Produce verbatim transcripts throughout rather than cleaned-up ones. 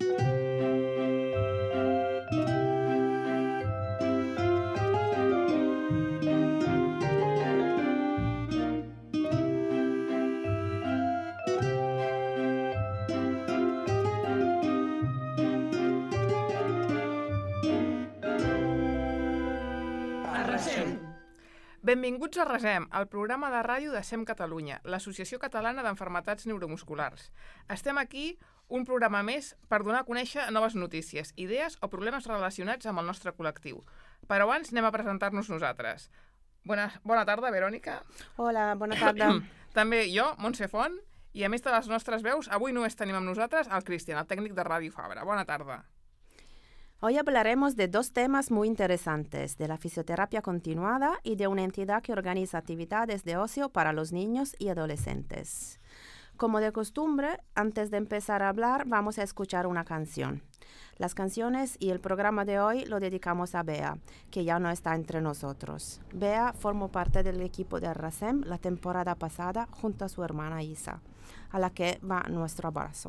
Benvinguts a Resem, el programa de ràdio de SEM Catalunya, l'Associació Catalana d'Enfermetats Neuromusculars. Estem aquí, un programa més, per donar a conèixer noves notícies, idees o problemes relacionats amb el nostre col·lectiu. Però abans anem a presentar-nos nosaltres. Bona, bona tarda, Verònica. Hola, bona tarda. També jo, Montse Font, i a més de les nostres veus, avui només tenim amb nosaltres el Cristian, el tècnic de Ràdio Fabra. Bona tarda. Hoy hablaremos de dos temas muy interesantes, de la fisioterapia continuada y de una entidad que organiza actividades de ocio para los niños y adolescentes. Como de costumbre, antes de empezar a hablar, vamos a escuchar una canción. Las canciones y el programa de hoy lo dedicamos a Bea, que ya no está entre nosotros. Bea formó parte del equipo de Resem la temporada pasada junto a su hermana Isa, a la que va nuestro abrazo.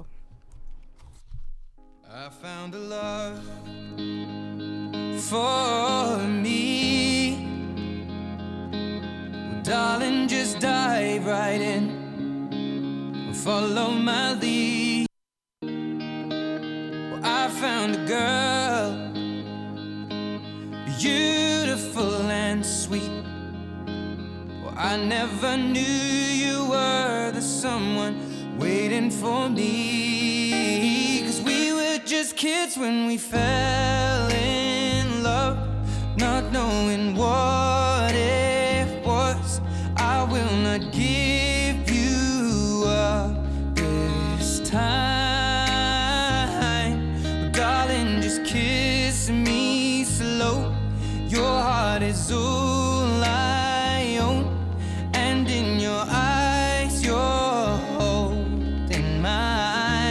I found a love for me. Well, darling, just dive right in. Follow my lead. Well, I found a girl, beautiful and sweet. Well, I never knew you were the someone waiting for me. Just kids when we fell in love, not knowing what it was. I will not give you up this time. But darling, just kiss me slow. Your heart is all I own, and in your eyes you're holding mine.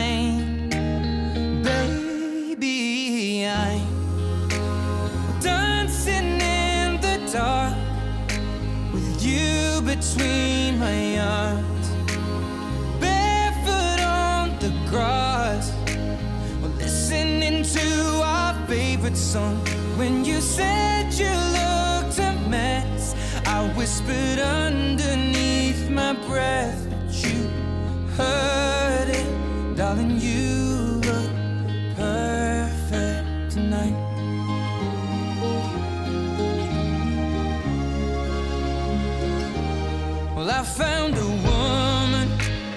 Between my arms, barefoot on the grass, or listening to our favorite song. When you said you looked a mess, I whispered underneath my breath, but you heard it, darling. You look perfect tonight. I found a woman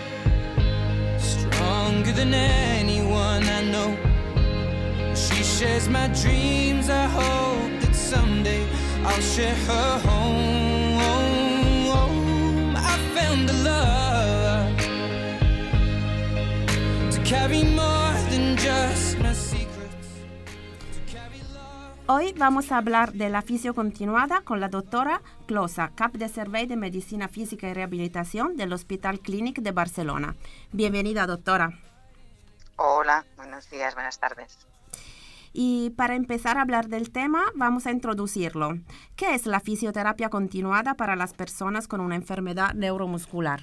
stronger than anyone I know. She shares my dreams. I hope that someday I'll share her home. I found a love to carry more than just my secrets. Hoy vamos a hablar de la fisio continuada con la doctora Closa, cap de Servei de Medicina Física y Rehabilitación del Hospital Clínic de Barcelona. Bienvenida, doctora. Hola, buenos días, buenas tardes. Y para empezar a hablar del tema, vamos a introducirlo. ¿Qué es la fisioterapia continuada para las personas con una enfermedad neuromuscular?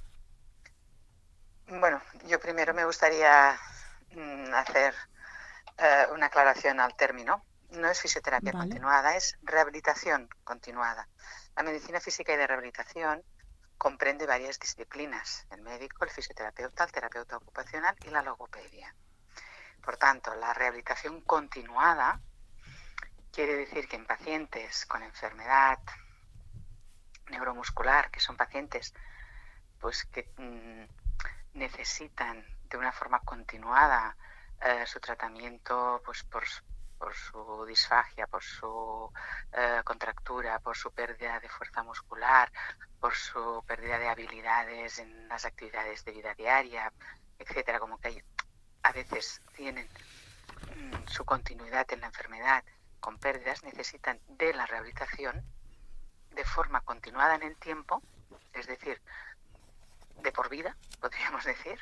Bueno, yo primero me gustaría mm, hacer uh, una aclaración al término. No es fisioterapia vale. continuada, es rehabilitación continuada. La medicina física y de rehabilitación comprende varias disciplinas: el médico, el fisioterapeuta, el terapeuta ocupacional y la logopedia. Por tanto, la rehabilitación continuada quiere decir que en pacientes con enfermedad neuromuscular, que son pacientes pues, que mmm, necesitan de una forma continuada eh, su tratamiento pues, por por su disfagia, por su eh, contractura, por su pérdida de fuerza muscular, por su pérdida de habilidades en las actividades de vida diaria, etcétera, como que hay, a veces tienen mmm, su continuidad en la enfermedad con pérdidas, necesitan de la rehabilitación de forma continuada en el tiempo, es decir, de por vida, podríamos decir,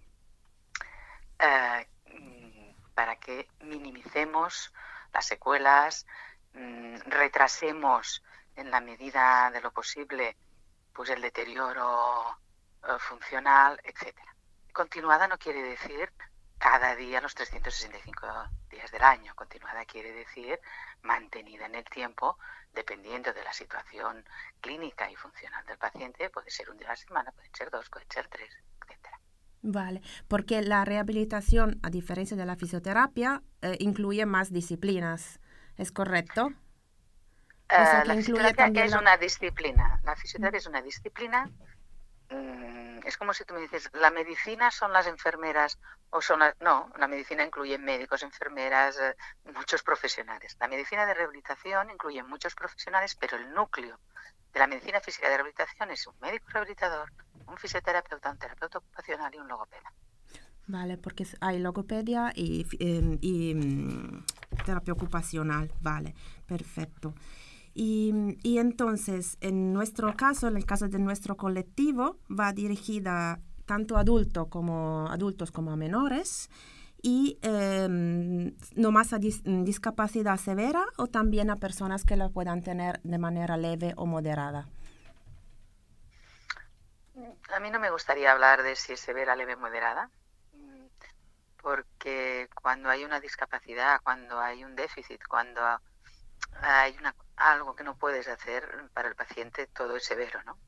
eh, para que minimicemos las secuelas, mmm, retrasemos en la medida de lo posible pues el deterioro eh, funcional, etcétera. Continuada no quiere decir cada día los trescientos sesenta y cinco días del año. Continuada quiere decir mantenida en el tiempo, dependiendo de la situación clínica y funcional del paciente. Puede ser un día a la semana, pueden ser dos, pueden ser tres, etcétera. Vale, porque la rehabilitación, a diferencia de la fisioterapia, eh, incluye más disciplinas, ¿es correcto? Uh, o sea, que la incluye fisioterapia también es la... una disciplina. La fisioterapia es una disciplina. Mm, es como si tú me dices, ¿la medicina son las enfermeras o son las...? No, la medicina incluye médicos, enfermeras, eh, muchos profesionales. La medicina de rehabilitación incluye muchos profesionales, pero el núcleo de la medicina física de rehabilitación es un médico rehabilitador, un fisioterapeuta, un terapeuta ocupacional y un logopeda. Vale, porque hay logopedia y, eh, y um, terapia ocupacional. Vale, perfecto. Y, y entonces, en nuestro caso, en el caso de nuestro colectivo, va dirigida tanto a adultos como, adultos como a menores, y eh, no más a dis, discapacidad severa o también a personas que la puedan tener de manera leve o moderada. A mí no me gustaría hablar de si es severa, leve o moderada, porque cuando hay una discapacidad, cuando hay un déficit, cuando hay una, algo que no puedes hacer para el paciente, todo es severo, ¿no?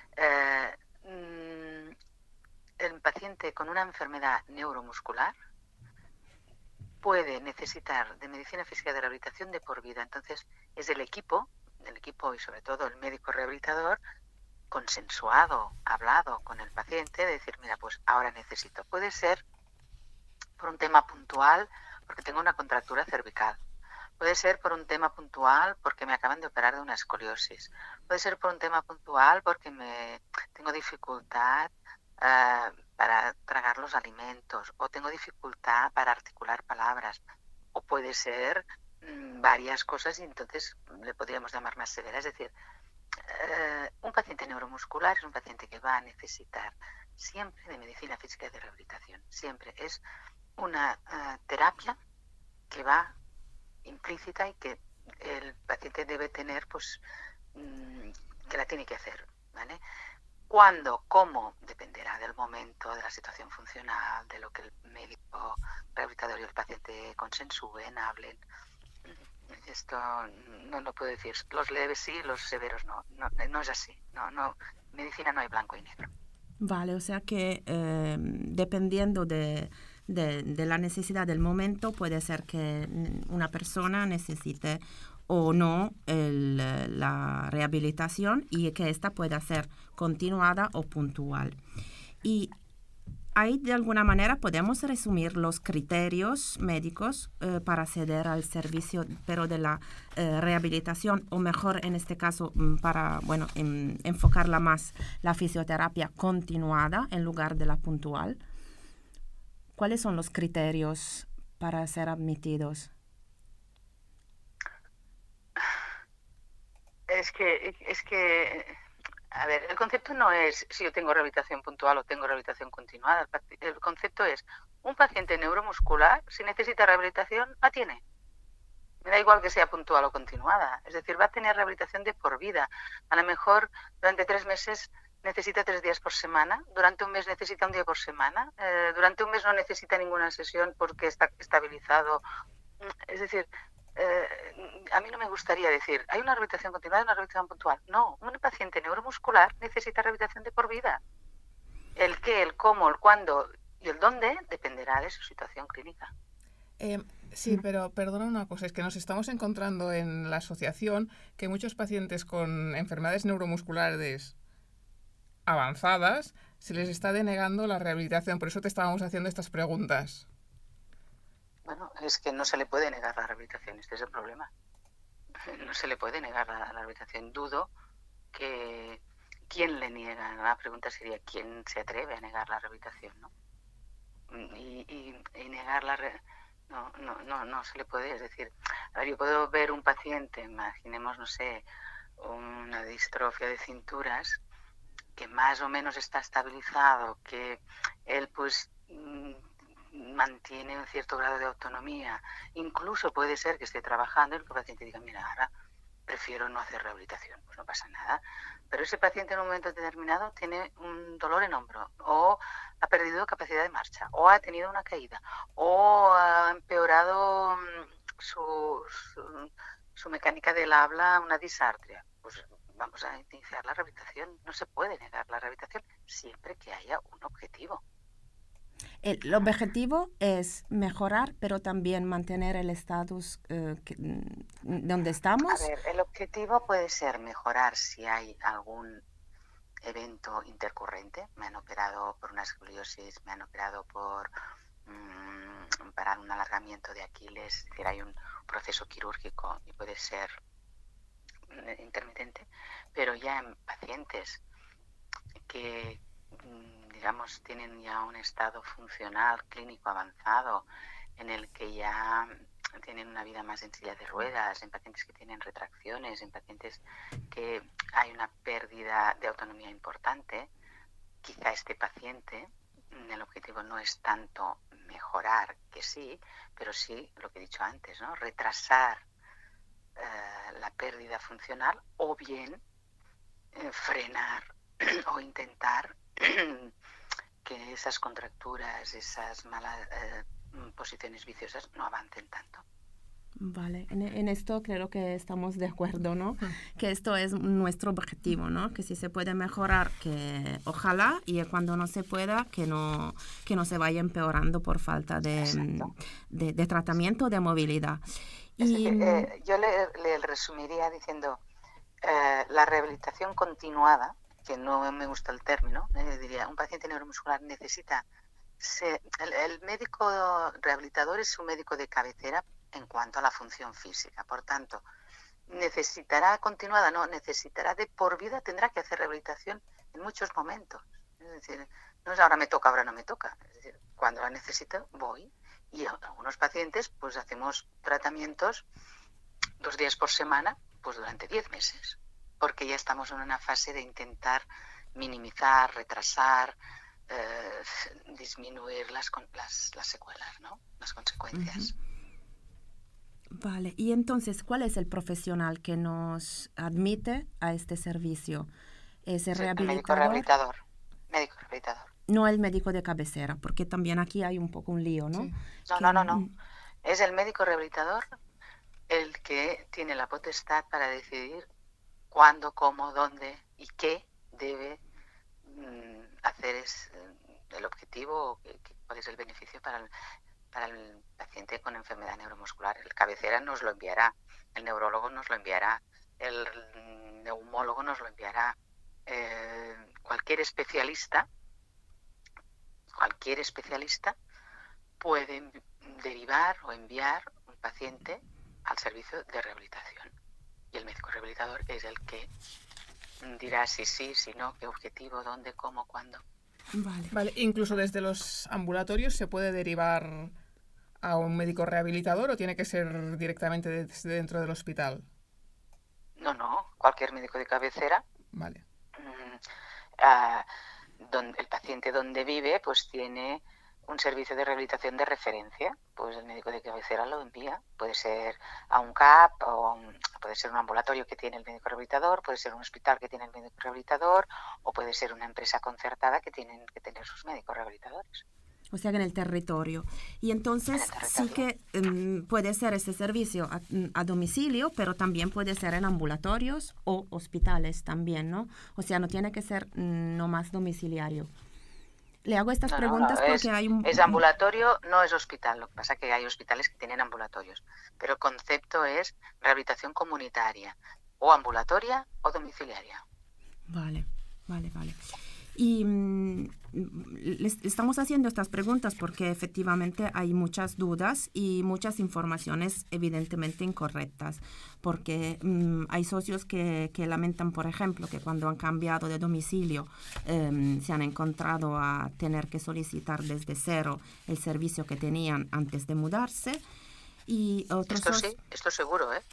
Eh, el paciente con una enfermedad neuromuscular puede necesitar de medicina física de rehabilitación de por vida. Entonces, es el equipo, el equipo y sobre todo el médico rehabilitador, consensuado, hablado con el paciente, de decir, mira, pues ahora necesito. Puede ser por un tema puntual, porque tengo una contractura cervical. Puede ser por un tema puntual porque me acaban de operar de una escoliosis. Puede ser por un tema puntual porque me tengo dificultad uh, para tragar los alimentos o tengo dificultad para articular palabras. O puede ser mmm, varias cosas y entonces le podríamos llamar más severa. Es decir, uh, un paciente neuromuscular es un paciente que va a necesitar siempre de medicina física y de rehabilitación. Siempre es una uh, terapia que va implícita y que el paciente debe tener, pues, mmm, que la tiene que hacer, ¿vale? ¿Cuándo? ¿Cómo? Dependerá del momento, de la situación funcional, de lo que el médico rehabilitador y el paciente consensúen, hablen. Esto no lo puedo decir. Los leves sí, los severos no. No, no es así. No, no. En medicina no hay blanco y negro. Vale, o sea que eh, dependiendo de... De, de la necesidad del momento, puede ser que una persona necesite o no el, la rehabilitación y que ésta pueda ser continuada o puntual. Y ahí de alguna manera podemos resumir los criterios médicos eh, para acceder al servicio, pero de la eh, rehabilitación, o mejor en este caso para, bueno, en, enfocarla más la fisioterapia continuada en lugar de la puntual. ¿Cuáles son los criterios para ser admitidos? Es que, es que, a ver, el concepto no es si yo tengo rehabilitación puntual o tengo rehabilitación continuada. El concepto es, un paciente neuromuscular, si necesita rehabilitación, la tiene. Me da igual que sea puntual o continuada. Es decir, va a tener rehabilitación de por vida. A lo mejor durante tres meses necesita tres días por semana, durante un mes necesita un día por semana, eh, durante un mes no necesita ninguna sesión porque está estabilizado. Es decir, eh, a mí no me gustaría decir, hay una rehabilitación continuada y una rehabilitación puntual. No, un paciente neuromuscular necesita rehabilitación de por vida. El qué, el cómo, el cuándo y el dónde dependerá de su situación clínica. Eh, sí, pero perdona una cosa, es que nos estamos encontrando en la asociación que muchos pacientes con enfermedades neuromusculares avanzadas se les está denegando la rehabilitación, por eso te estábamos haciendo estas preguntas. Bueno, es que no se le puede negar la rehabilitación, este es el problema. No se le puede negar la, la rehabilitación. Dudo que quién le niega. La pregunta sería quién se atreve a negar la rehabilitación, ¿no? Y, y, y negar la re... no, no, no, no se le puede. Es decir, a ver, yo puedo ver un paciente, imaginemos, no sé, una distrofia de cinturas, que más o menos está estabilizado, que él pues mantiene un cierto grado de autonomía, incluso puede ser que esté trabajando y el paciente diga, mira, ahora prefiero no hacer rehabilitación, pues no pasa nada. Pero ese paciente en un momento determinado tiene un dolor en hombro, o ha perdido capacidad de marcha, o ha tenido una caída, o ha empeorado su, su, su mecánica del habla, una disartria. Pues vamos a iniciar la rehabilitación. No se puede negar la rehabilitación siempre que haya un objetivo. El objetivo es mejorar, pero también mantener el estatus eh, que, donde estamos. A ver, el objetivo puede ser mejorar si hay algún evento intercurrente. Me han operado por una escoliosis, me han operado por mmm, para un alargamiento de Aquiles, es decir, hay un proceso quirúrgico y puede ser intermitente, pero ya en pacientes que digamos, tienen ya un estado funcional clínico avanzado, en el que ya tienen una vida más en silla de ruedas, en pacientes que tienen retracciones, en pacientes que hay una pérdida de autonomía importante, quizá este paciente, el objetivo no es tanto mejorar, que sí, pero sí, lo que he dicho antes, ¿no? Retrasar eh, la pérdida funcional o bien eh, frenar o intentar que esas contracturas, esas malas eh, posiciones viciosas no avancen tanto. Vale, en, en esto creo que estamos de acuerdo, ¿no? Mm. Que esto es nuestro objetivo, ¿no? Que si se puede mejorar, que ojalá, y cuando no se pueda, que no, que no se vaya empeorando por falta de, de, de tratamiento, de movilidad. Y, decir, eh, yo le, le resumiría diciendo eh, la rehabilitación continuada, que no me gusta el término, eh, diría, un paciente neuromuscular necesita, se, el, el médico rehabilitador es un médico de cabecera en cuanto a la función física, por tanto, necesitará continuada, no, necesitará de por vida, tendrá que hacer rehabilitación en muchos momentos, es decir, no es ahora me toca, ahora no me toca, es decir, cuando la necesito voy, y a algunos pacientes pues hacemos tratamientos dos días por semana, pues durante diez meses. Porque ya estamos en una fase de intentar minimizar, retrasar, eh, disminuir las, las, las secuelas, ¿no? Las consecuencias. Uh-huh. Vale, y entonces, ¿cuál es el profesional que nos admite a este servicio? ¿Es el sí, rehabilitador? El médico rehabilitador. Médico rehabilitador. No el médico de cabecera, porque también aquí hay un poco un lío, ¿no? Sí. No, que... no, no, no. Es el médico rehabilitador el que tiene la potestad para decidir cuándo, cómo, dónde y qué debe mm, hacer es el objetivo, cuál es el beneficio para el, para el paciente con enfermedad neuromuscular. El cabecera nos lo enviará, el neurólogo nos lo enviará, el neumólogo nos lo enviará. Eh, cualquier especialista, cualquier especialista puede derivar o enviar un paciente al servicio de rehabilitación. Y el médico rehabilitador es el que dirá si sí, si no, qué objetivo, dónde, cómo, cuándo. Vale. Vale, incluso desde los ambulatorios se puede derivar a un médico rehabilitador o tiene que ser directamente desde dentro del hospital. No, no, cualquier médico de cabecera. Vale. Mm, uh, donde, el paciente donde vive, pues tiene un servicio de rehabilitación de referencia, pues el médico de cabecera lo envía, puede ser a un C A P, o un, puede ser un ambulatorio que tiene el médico rehabilitador, puede ser un hospital que tiene el médico rehabilitador, o puede ser una empresa concertada que tienen que tener sus médicos rehabilitadores. O sea, que en el territorio. Y entonces el territorio. sí que um, puede ser ese servicio a, a domicilio, pero también puede ser en ambulatorios o hospitales también, ¿no? O sea, no tiene que ser mm, no más domiciliario. Le hago estas no, preguntas no, no. porque es, hay un... Es ambulatorio, no es hospital. Lo que pasa es que hay hospitales que tienen ambulatorios. Pero el concepto es rehabilitación comunitaria, o ambulatoria o domiciliaria. Vale, vale, vale. Y mmm, les estamos haciendo estas preguntas porque efectivamente hay muchas dudas y muchas informaciones evidentemente incorrectas, porque mmm, hay socios que, que lamentan, por ejemplo, que cuando han cambiado de domicilio eh, se han encontrado a tener que solicitar desde cero el servicio que tenían antes de mudarse. Y otros esto sí, esto seguro, ¿eh?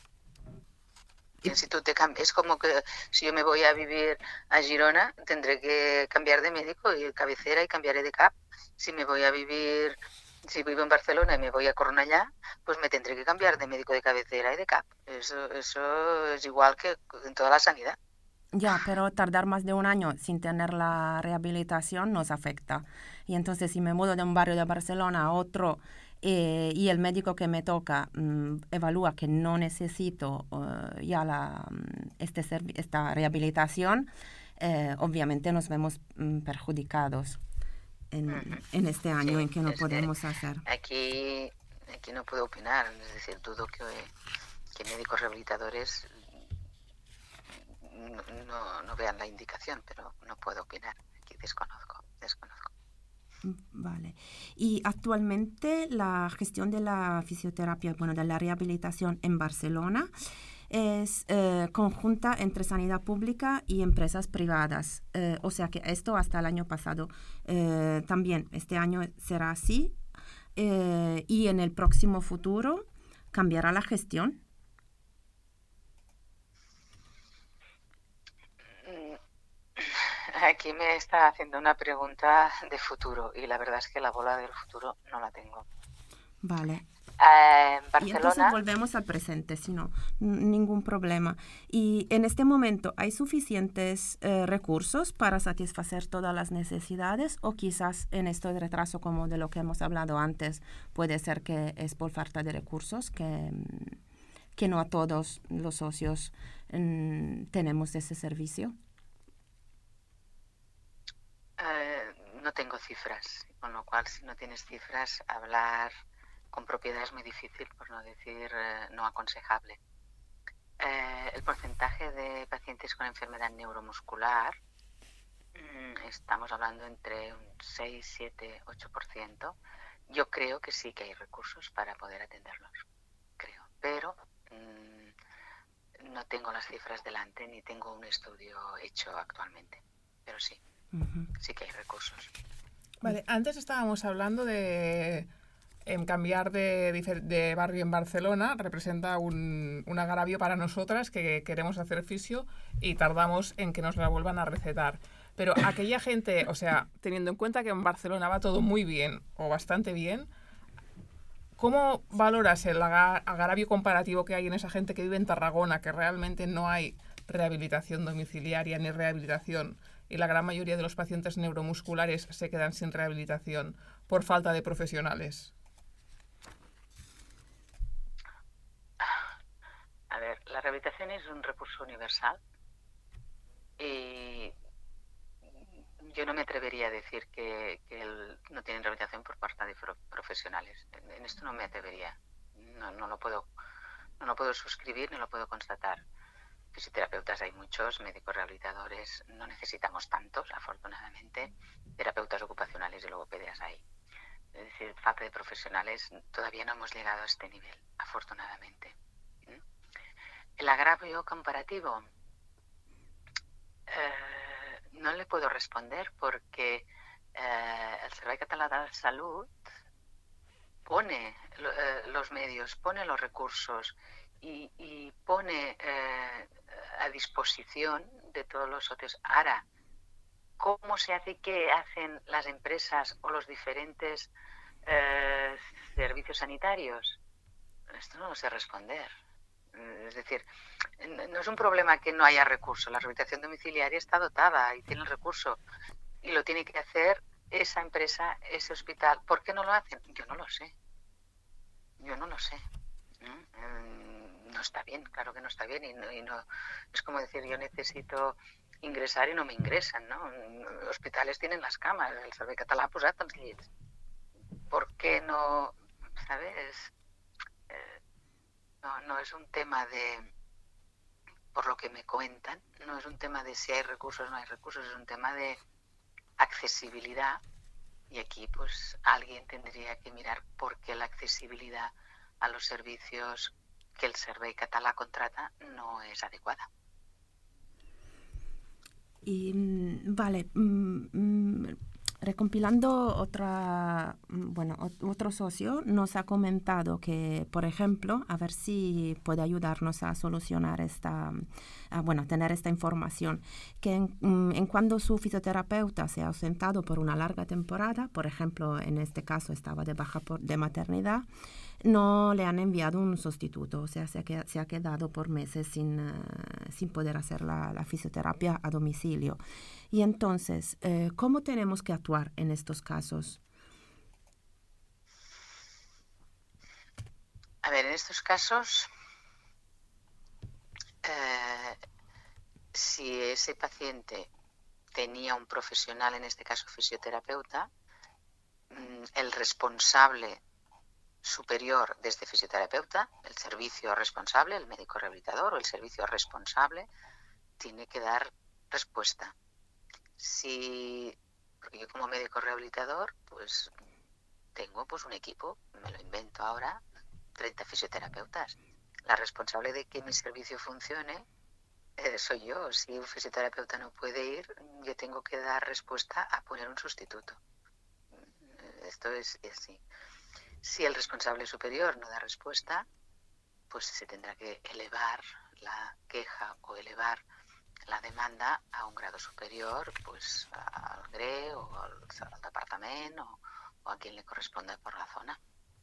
Si tú te cambias, es como que si yo me voy a vivir a Girona, tendré que cambiar de médico y cabecera y cambiaré de C A P. Si me voy a vivir Si vivo en Barcelona y me voy a Cornellá, pues me tendré que cambiar de médico de cabecera y de C A P. Eso, eso es igual que en toda la sanidad. Ya, pero tardar más de un año sin tener la rehabilitación nos afecta. Y entonces si me mudo de un barrio de Barcelona a otro eh, y el médico que me toca mm, evalúa que no necesito uh, ya la, este esta rehabilitación, eh, obviamente nos vemos mm, perjudicados en, uh-huh. en este año sí, en que no es podemos que hacer. Aquí, aquí no puedo opinar, es decir, dudo que, que médicos rehabilitadores no, no, no vean la indicación, pero no puedo opinar, aquí desconozco, desconozco. Vale. Y actualmente la gestión de la fisioterapia, bueno, de la rehabilitación en Barcelona es eh, conjunta entre sanidad pública y empresas privadas. Eh, o sea que esto hasta el año pasado eh, también, este año será así eh, y en el próximo futuro cambiará la gestión. Aquí me está haciendo una pregunta de futuro y la verdad es que la bola del futuro no la tengo. Vale. Eh, en Barcelona... Y entonces volvemos al presente, si no, ningún problema. Y en este momento, ¿hay suficientes eh, recursos para satisfacer todas las necesidades? O quizás en esto de retraso, como de lo que hemos hablado antes, puede ser que es por falta de recursos, que, que no a todos los socios mm, tenemos ese servicio. Uh, no tengo cifras, con lo cual si no tienes cifras, hablar con propiedad es muy difícil, por no decir uh, no aconsejable. Uh, el porcentaje de pacientes con enfermedad neuromuscular, um, estamos hablando entre un seis, siete, ocho por ciento. Yo creo que sí que hay recursos para poder atenderlos, creo, pero um, no tengo las cifras delante ni tengo un estudio hecho actualmente, pero sí. Uh-huh. Sí que hay recursos. Vale, antes estábamos hablando de en cambiar de, de barrio en Barcelona. Representa un, un agravio para nosotras que queremos hacer fisio y tardamos en que nos la vuelvan a recetar. Pero aquella gente, o sea, teniendo en cuenta que en Barcelona va todo muy bien o bastante bien, ¿cómo valoras el agravio comparativo que hay en esa gente que vive en Tarragona, que realmente no hay rehabilitación domiciliaria ni rehabilitación? Y la gran mayoría de los pacientes neuromusculares se quedan sin rehabilitación por falta de profesionales. A ver, la rehabilitación es un recurso universal y yo no me atrevería a decir que, que el, no tienen rehabilitación por parte de pro, profesionales. En, en esto no me atrevería. No, no lo puedo, no lo puedo suscribir ni lo puedo constatar. Fisioterapeutas hay muchos, médicos rehabilitadores no necesitamos tantos, afortunadamente, terapeutas ocupacionales y logopedias hay. Es decir, falta de profesionales, todavía no hemos llegado a este nivel, afortunadamente. ¿Mm? El agravio comparativo, eh, no le puedo responder porque eh, el Servei Català de Salut pone lo, eh, los medios, pone los recursos y, y pone eh, a disposición de todos los socios. Ahora, ¿cómo se hace y qué hacen las empresas o los diferentes eh, servicios sanitarios? Esto no lo sé responder. Es decir, no es un problema que no haya recursos. La rehabilitación domiciliaria está dotada y tiene el recurso y lo tiene que hacer esa empresa, ese hospital. ¿Por qué no lo hacen? Yo no lo sé. Yo no lo sé. ¿Mm? No está bien, claro que no está bien y no, y no es como decir yo necesito ingresar y no me ingresan, ¿no? Hospitales tienen las camas, el Servei Català ha posat els llits. ¿Por qué no? ¿Sabes? Eh, no, no es un tema de, por lo que me cuentan, no es un tema de si hay recursos o no hay recursos, es un tema de accesibilidad y aquí pues alguien tendría que mirar por qué la accesibilidad a los servicios que el Servei Català contrata no es adecuada. Y vale, mm, Recompilando otra, bueno, otro socio nos ha comentado que, por ejemplo, a ver si puede ayudarnos a solucionar esta, a, bueno, a tener esta información, que en, en cuando su fisioterapeuta se ha ausentado por una larga temporada, por ejemplo, en este caso estaba de baja por, de maternidad, no le han enviado un sustituto, o sea, se ha, se ha quedado por meses sin, uh, sin poder hacer la, la fisioterapia a domicilio. Y entonces, eh, ¿cómo tenemos que actuar en estos casos? A ver, en estos casos, eh, si ese paciente tenía un profesional, en este caso fisioterapeuta, el responsable superior de este fisioterapeuta, el servicio responsable, el médico rehabilitador o el servicio responsable, tiene que dar respuesta. Si, porque yo como médico rehabilitador, pues tengo pues un equipo, me lo invento ahora, treinta fisioterapeutas. La responsable de que mi servicio funcione eh, soy yo. Si un fisioterapeuta no puede ir, yo tengo que dar respuesta a poner un sustituto. Esto es así. Si el responsable superior no da respuesta, pues se tendrá que elevar la queja o elevar la demanda a un grado superior, pues al G R E o al, al departamento o, o a quien le corresponda por la zona.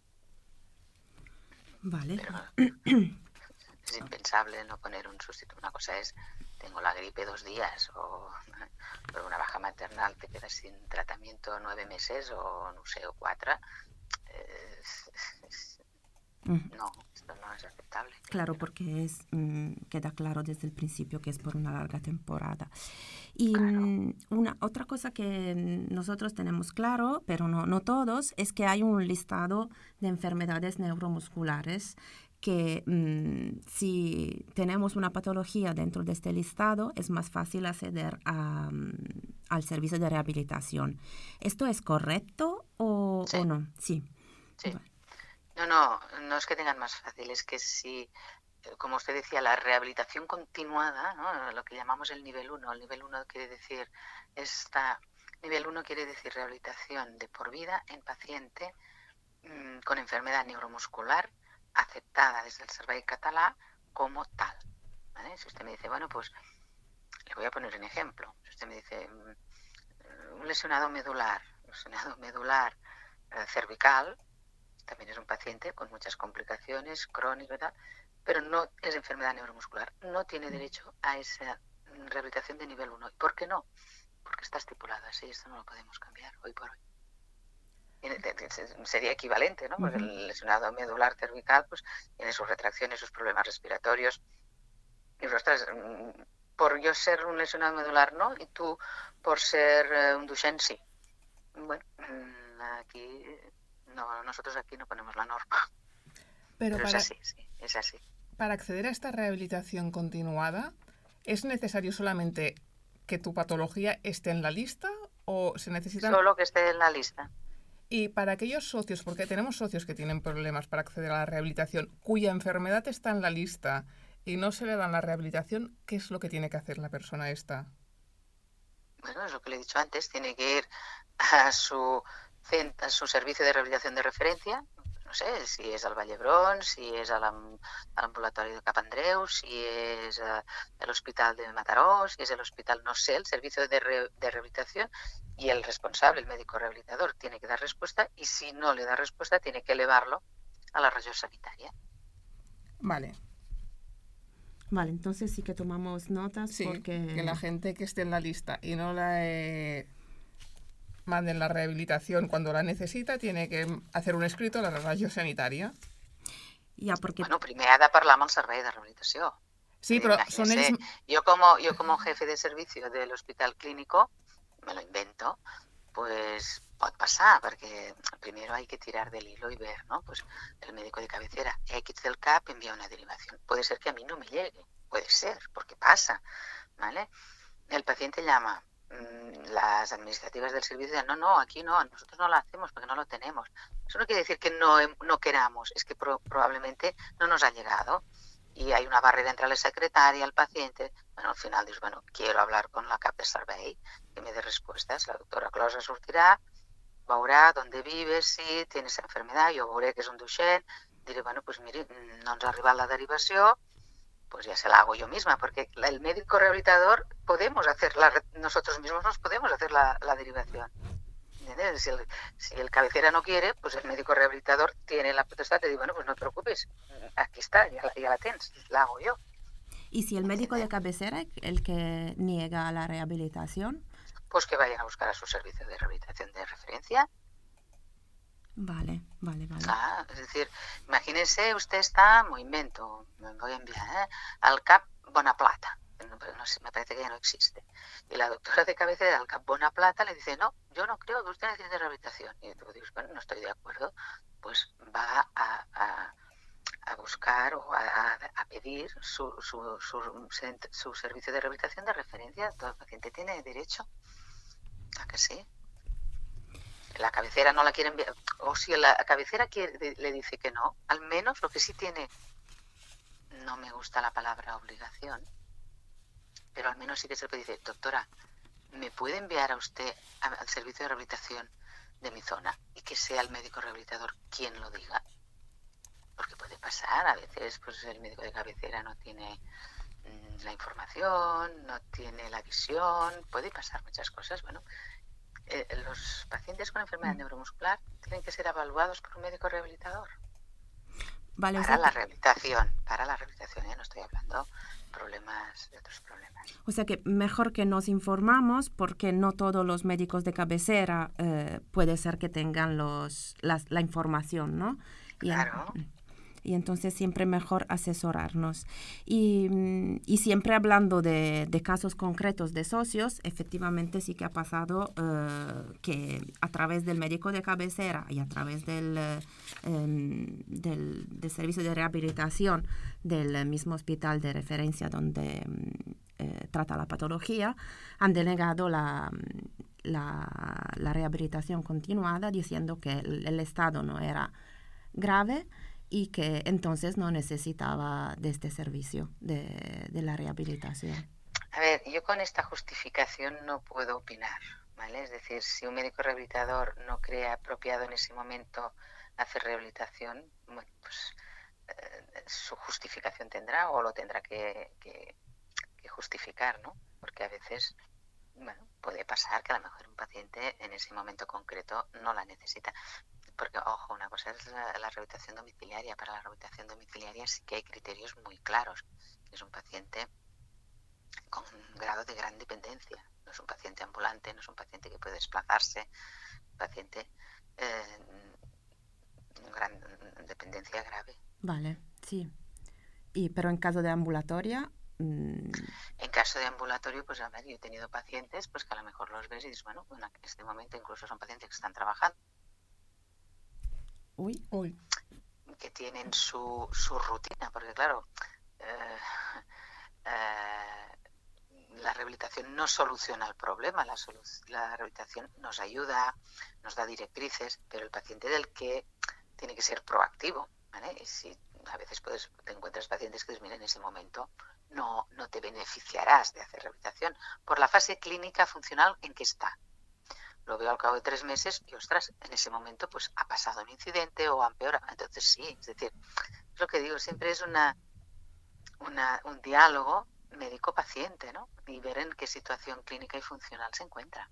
Vale. Pero es impensable no poner un sustituto. Una cosa es, tengo la gripe dos días o por una baja maternal te quedas sin tratamiento nueve meses o no sé, o cuatro. Es, es, no, esto no es aceptable. Claro, porque es, mm, queda claro desde el principio que es por una larga temporada. Y Claro. mm, una otra cosa que nosotros tenemos claro, pero no, no todos, es que hay un listado de enfermedades neuromusculares que mm, si tenemos una patología dentro de este listado es más fácil acceder a, um, al servicio de rehabilitación. ¿Esto es correcto o, Sí. o no? Sí. Sí. Vale. No, no, no es que tengan más fácil, es que si, como usted decía, la rehabilitación continuada, ¿no? Lo que llamamos el nivel uno, el nivel uno quiere decir, esta, nivel uno quiere decir rehabilitación de por vida en paciente mmm, con enfermedad neuromuscular aceptada desde el Servei Català como tal. ¿Vale? Si usted me dice, bueno, pues le voy a poner un ejemplo. Si usted me dice, un lesionado medular, lesionado medular eh, cervical, también es un paciente con muchas complicaciones, crónico y tal, pero no es enfermedad neuromuscular. No tiene derecho a esa rehabilitación de nivel uno. ¿Y por qué no? Porque está estipulado así, esto no lo podemos cambiar hoy por hoy. Sería equivalente, ¿no? Porque el lesionado medular cervical pues tiene sus retracciones, sus problemas respiratorios. Y ostras, por yo ser un lesionado medular no, y tú por ser un Duchenne sí. Bueno, aquí no, nosotros aquí no ponemos la norma. Pero, Pero para, es así, sí, es así. Para acceder a esta rehabilitación continuada, ¿es necesario solamente que tu patología esté en la lista o se necesitan...? Solo que esté en la lista. Y para aquellos socios, porque tenemos socios que tienen problemas para acceder a la rehabilitación, cuya enfermedad está en la lista y no se le dan la rehabilitación, ¿qué es lo que tiene que hacer la persona esta? Bueno, es lo que le he dicho antes, tiene que ir a su, a su servicio de rehabilitación de referencia, no sé, si es al Vallebrón, si es al, al ambulatorio de Cap Andreu, si es uh, el hospital de Mataró, si es el hospital, no sé, el servicio de, re, de rehabilitación, y el responsable, el médico rehabilitador, tiene que dar respuesta, y si no le da respuesta, tiene que elevarlo a la región sanitaria. Vale. Vale, entonces sí que tomamos notas sí, porque... que la gente que esté en la lista y no la eh, manden la rehabilitación cuando la necesita, tiene que hacer un escrito a la regió sanitària. Ja, perquè... Bueno, primer ha de parlar amb el servei de rehabilitació. Sí, però són ells... Yo como, yo como jefe de servicio del hospital clínico, me lo invento, pues pot passar, perquè primero hay que tirar del hilo y ver, ¿no? Pues el médico de cabecera X del C A P envía una derivación. Puede ser que a mí no me llegue, puede ser, porque pasa, ¿vale? El paciente llama, mmm, las administrativas del servicio dicen, no, no, aquí no, nosotros no lo hacemos porque no lo tenemos. Eso no quiere decir que no, no queramos, es que pro, probablemente no nos ha llegado. Y hay una barrera entre la secretaria y el paciente. Bueno, al final dices, bueno, quiero hablar con la cap de servei, que que me dé respuestas. La doctora Closa sortirà, veurà d'on vives, si tienes enfermedad, jo veuré que és un Duchenne, diré, bueno, pues mire, no ens ha arribat la derivació, pues ya se la hago yo misma, porque el médico rehabilitador podemos hacer, la, nosotros mismos nos podemos hacer la, la derivación. ¿Entiendes? Si el, si el cabecera no quiere, pues el médico rehabilitador tiene la potestad de decir, bueno, pues no te preocupes, aquí está, ya la, ya la tienes, la hago yo. ¿Y si el médico de cabecera es el que niega la rehabilitación? Pues que vayan a buscar a su servicio de rehabilitación de referencia. Vale, vale, vale. Ah, es decir, imagínense, usted está, me invento, me voy a enviar, ¿eh? al C A P Bonaplata, no, no sé, me parece que ya no existe. Y la doctora de cabecera del C A P Bonaplata le dice, no, yo no creo que usted necesite rehabilitación. Y tú dices, bueno, no estoy de acuerdo, pues va a, a, a buscar o a, a pedir su, su, su, su servicio de rehabilitación de referencia. Todo el paciente tiene derecho. ¿A que sí? La cabecera no la quiere enviar, o si la cabecera quiere, le dice que no, al menos lo que sí tiene, no me gusta la palabra obligación, pero al menos sí que se le puede decir, doctora, ¿me puede enviar a usted al servicio de rehabilitación de mi zona? Y que sea el médico rehabilitador quien lo diga. Porque puede pasar, a veces pues el médico de cabecera no tiene mmm, la información, no tiene la visión, puede pasar muchas cosas, bueno. Eh, los pacientes con enfermedad neuromuscular tienen que ser evaluados por un médico rehabilitador. Vale, para o sea la que... rehabilitación, para la rehabilitación, ¿eh? No estoy hablando problemas de otros problemas. O sea que mejor que nos informamos porque no todos los médicos de cabecera eh, puede ser que tengan los, las, la información, ¿no? Y claro. En... Y entonces siempre mejor asesorarnos. Y, y siempre hablando de, de casos concretos de socios, efectivamente sí que ha pasado uh, que a través del médico de cabecera y a través del, uh, um, del, del servicio de rehabilitación del mismo hospital de referencia donde um, uh, trata la patología, han denegado la, la, la rehabilitación continuada diciendo que el, el estado no era grave y que entonces no necesitaba de este servicio de, de la rehabilitación. A ver, yo con esta justificación no puedo opinar, ¿vale? Es decir, si un médico rehabilitador no cree apropiado en ese momento hacer rehabilitación, bueno, pues eh, su justificación tendrá o lo tendrá que, que, que justificar, ¿no? Porque a veces, bueno, puede pasar que a lo mejor un paciente en ese momento concreto no la necesita. Porque, ojo, una cosa es la, la rehabilitación domiciliaria. Para la rehabilitación domiciliaria sí que hay criterios muy claros. Es un paciente con un grado de gran dependencia. No es un paciente ambulante, no es un paciente que puede desplazarse. Un paciente eh, con gran dependencia grave. Vale, sí. Y, pero en caso de ambulatoria... Mmm... En caso de ambulatorio, pues a ver, yo he tenido pacientes pues que a lo mejor los ves y dices, bueno, en este momento incluso son pacientes que están trabajando. Uy, uy. Que tienen su, su rutina, porque claro, eh, eh, la rehabilitación no soluciona el problema, la, solu la rehabilitación nos ayuda, nos da directrices, pero el paciente del que tiene que ser proactivo, ¿vale? Y si a veces puedes, te encuentras pacientes que dicen, mira, en ese momento no, no te beneficiarás de hacer rehabilitación por la fase clínica funcional en que está. Lo veo al cabo de tres meses y, ostras, en ese momento pues ha pasado un incidente o ha empeorado. Entonces sí, es decir, es lo que digo, siempre es una, una, un diálogo médico-paciente, ¿no? Y ver en qué situación clínica y funcional se encuentra.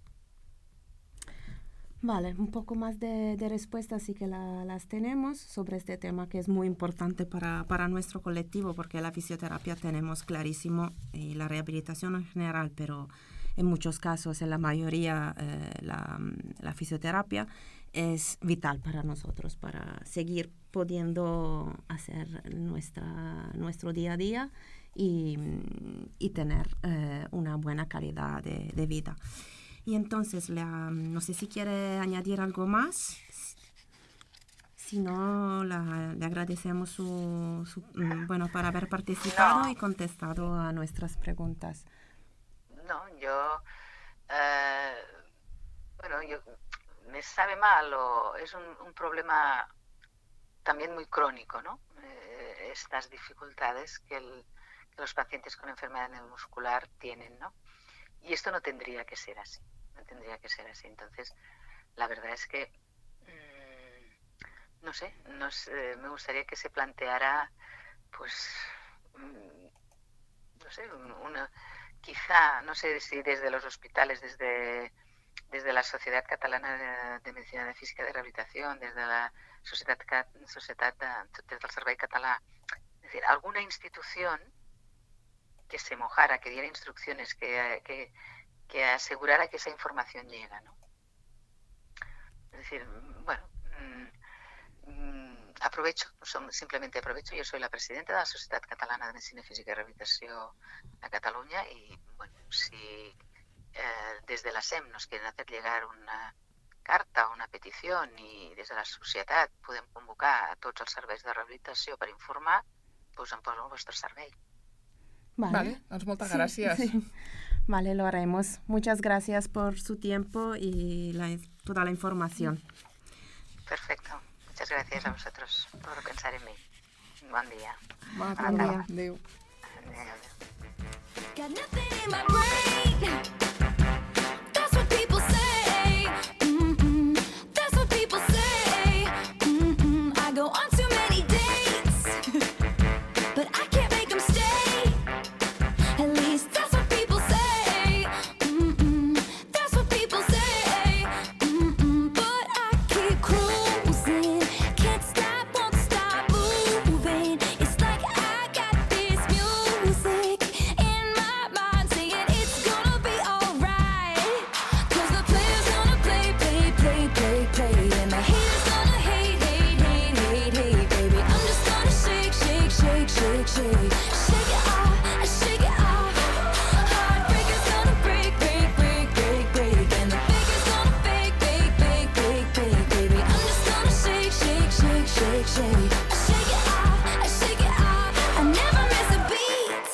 Vale, un poco más de, de respuestas sí que la, las tenemos sobre este tema que es muy importante para, para nuestro colectivo, porque la fisioterapia tenemos clarísimo y la rehabilitación en general, pero en muchos casos, en la mayoría, eh, la, la fisioterapia es vital para nosotros, para seguir pudiendo hacer nuestra, nuestro día a día y, y tener eh, una buena calidad de, de vida. Y entonces, la, no sé si quiere añadir algo más. Si no, la, le agradecemos su, su, bueno, por haber participado no. y contestado a nuestras preguntas. No, yo, eh, bueno, yo, me sabe mal, o es un, un problema también muy crónico, ¿no? Eh, estas dificultades que, el, que los pacientes con enfermedad neuromuscular tienen, ¿no? y esto no tendría que ser así, no tendría que ser así. Entonces, la verdad es que, mmm, no sé, no sé, me gustaría que se planteara, pues, mmm, no sé, una, quizá, no sé si desde los hospitales, desde, desde la Sociedad Catalana de, de Medicina de Física de Rehabilitación, desde la Societat, Societat de, des del Servei Català, es decir, alguna institución que se mojara, que diera instrucciones, que, que, que asegurara que esa información llega, ¿no? Es decir, bueno, mmm, aprovecho, simplemente aprovecho, yo soy la presidenta de la Societat Catalana de Medicina Física y Rehabilitación a Cataluña y, bueno, si eh, desde la S E M nos quieren hacer llegar una carta o una petició i des de la societat podem convocar a tots els serveis de rehabilitació per informar, doncs em poso al vostre servei. Vale, vale, doncs moltes sí, gràcies. Sí. Vale, lo haremos. Muchas gracias por su tiempo y la, toda la información. Perfecto. Muchas gracias a vosotros por pensar en mí. Buen día. Bon dia. Adéu. Got nothing in my brain. That's what people say. Mm-mm. That's what people say. Mm-mm. I go on too many dates, but I can't make them stay. At least that's what people say. Mm-mm. That's what people say. Mm-mm. But I keep cruising, can't stop, won't stop moving. It's like I got this music in my mind saying it's gonna be alright. 'Cause the player's gonna play, play, play, play, play, and the haters gonna hate, hate, hate, hate, hate, baby. I'm just gonna shake, shake, shake, shake, shake, shake it off, shake it off. Heartbreaker's gonna break, break, break, break, break, and the faker's gonna fake, fake, fake, fake, fake, baby. I'm just gonna shake, shake, shake, shake, shake, shake it off, shake it off. I never miss a beat.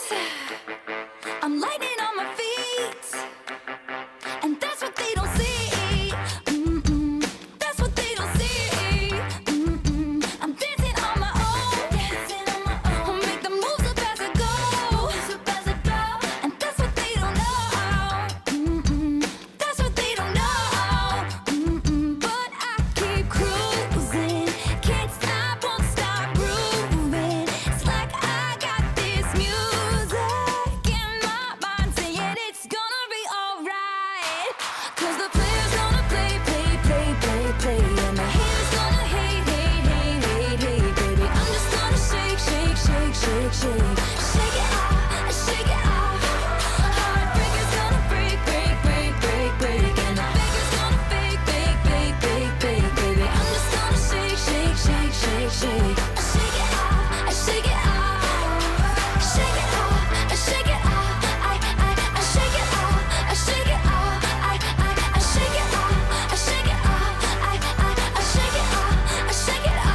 I'm lightning on my feet, and that's what they don't see. Mm-mm. That's what they don't see. Mm-mm. I'm dancing on my own, dancing on my own. I'll make the moves up as I go, up as I go, and that's what they don't know. Mm-mm. That's what they don't know. Mm-mm. But I keep cruising, can't stop, won't stop grooving. It's like I got this music in my mind saying it's gonna be alright. 'Cause the player's gonna play, play, play, play, play, and the haters gonna hate, hate, hate, hate, hate, baby. I'm just gonna shake, shake, shake, shake, shake, shake it off, shake it off. Heartbreaker's gonna break, break, break, break, break, and the faker's gonna fake, fake, fake, fake, fake, baby. I'm just gonna shake, shake, shake, shake, shake, shake it off, shake it off, shake it off, shake it off. I, I, I shake it off, I shake it off. I, I, I shake it off, I shake it off. I, I, I shake it off, I shake it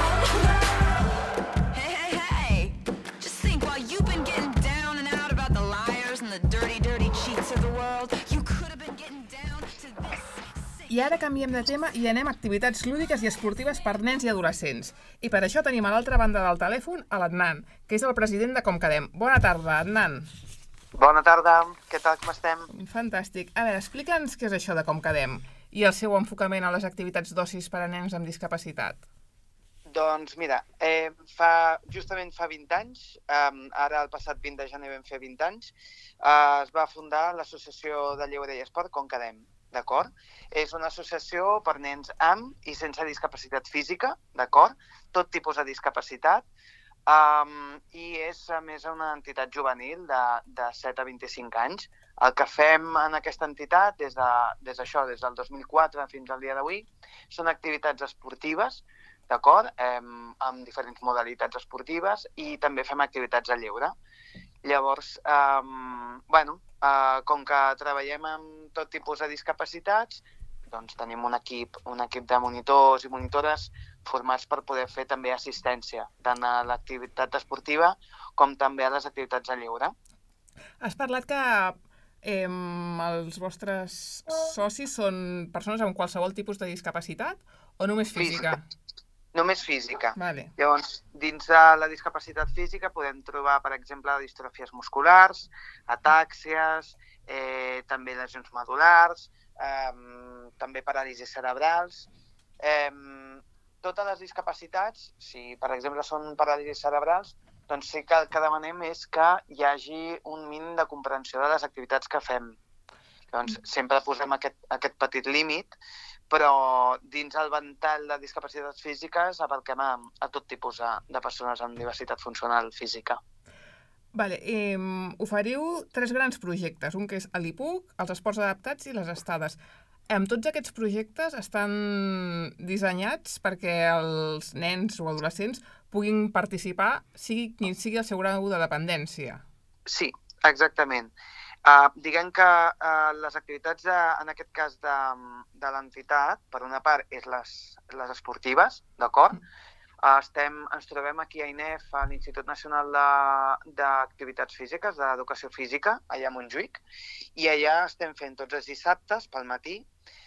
off. Hey, hey, hey! Just think, while you've been getting down and out about the liars and the dirty, dirty cheats of the world, you could have been getting down to this. I ara canviem de tema i anem a activitats lúdiques i esportives per nens i adolescents. I per això tenim a l'altra banda del telèfon a l'Adnan, que és el president de Com Quedem. Bona tarda, Adnan. Bona tarda, què tal, com estem? Fantàstic. A veure, explica'ns què és això de Com Quedem i el seu enfocament a les activitats d'ocis per a nens amb discapacitat. Doncs mira, eh, fa, justament fa vint anys, eh, ara el passat vint de gener vam fer vint anys, eh, es va fundar l'Associació de Lleure i Esport Com Quedem, d'acord? És una associació per nens amb i sense discapacitat física, d'acord? Tot tipus de discapacitat, um, i és a més una entitat juvenil de, de set a vint-i-cinc anys. El que fem en aquesta entitat des de, des d'això, des del dos mil quatre fins al dia d'avui, són activitats esportives, d'acord? Eh, amb diferents modalitats esportives i també fem activitats de lleure. Llavors, eh, bueno, eh, com que treballem amb tot tipus de discapacitats, doncs tenim un equip, un equip de monitors i monitores formats per poder fer també assistència, tant a l'activitat esportiva com també a les activitats de lleure. Has parlat que eh, els vostres socis són persones amb qualsevol tipus de discapacitat o només física? Només física. Vale. Llavors, dins de la discapacitat física podem trobar, per exemple, distròfies musculars, atàxies, eh, també lesions medul·lars, eh, també paràlisis cerebrals. Eh, totes les discapacitats, si per exemple són paràlisis cerebrals, doncs sí que el que demanem és que hi hagi un mínim de comprensió de les activitats que fem. Doncs sempre posem aquest, aquest petit límit, però dins el ventall de discapacitats físiques abarquem a, a tot tipus de, de persones amb diversitat funcional física. Vale, eh, oferiu tres grans projectes, un que és l'I P U C, els esports adaptats i les estades. Amb tots aquests projectes estan dissenyats perquè els nens o adolescents puguin participar, sigui quin sigui el seu grau de dependència. Sí, exactament. Uh, diguem que uh, les activitats, de, en aquest cas de, de l'entitat, per una part, és les, les esportives, d'acord? Uh, estem, ens trobem aquí a I N E F, a l'Institut Nacional de- d'Activitats Físiques, d'Educació Física, allà a Montjuïc, i allà estem fent tots els dissabtes, pel matí,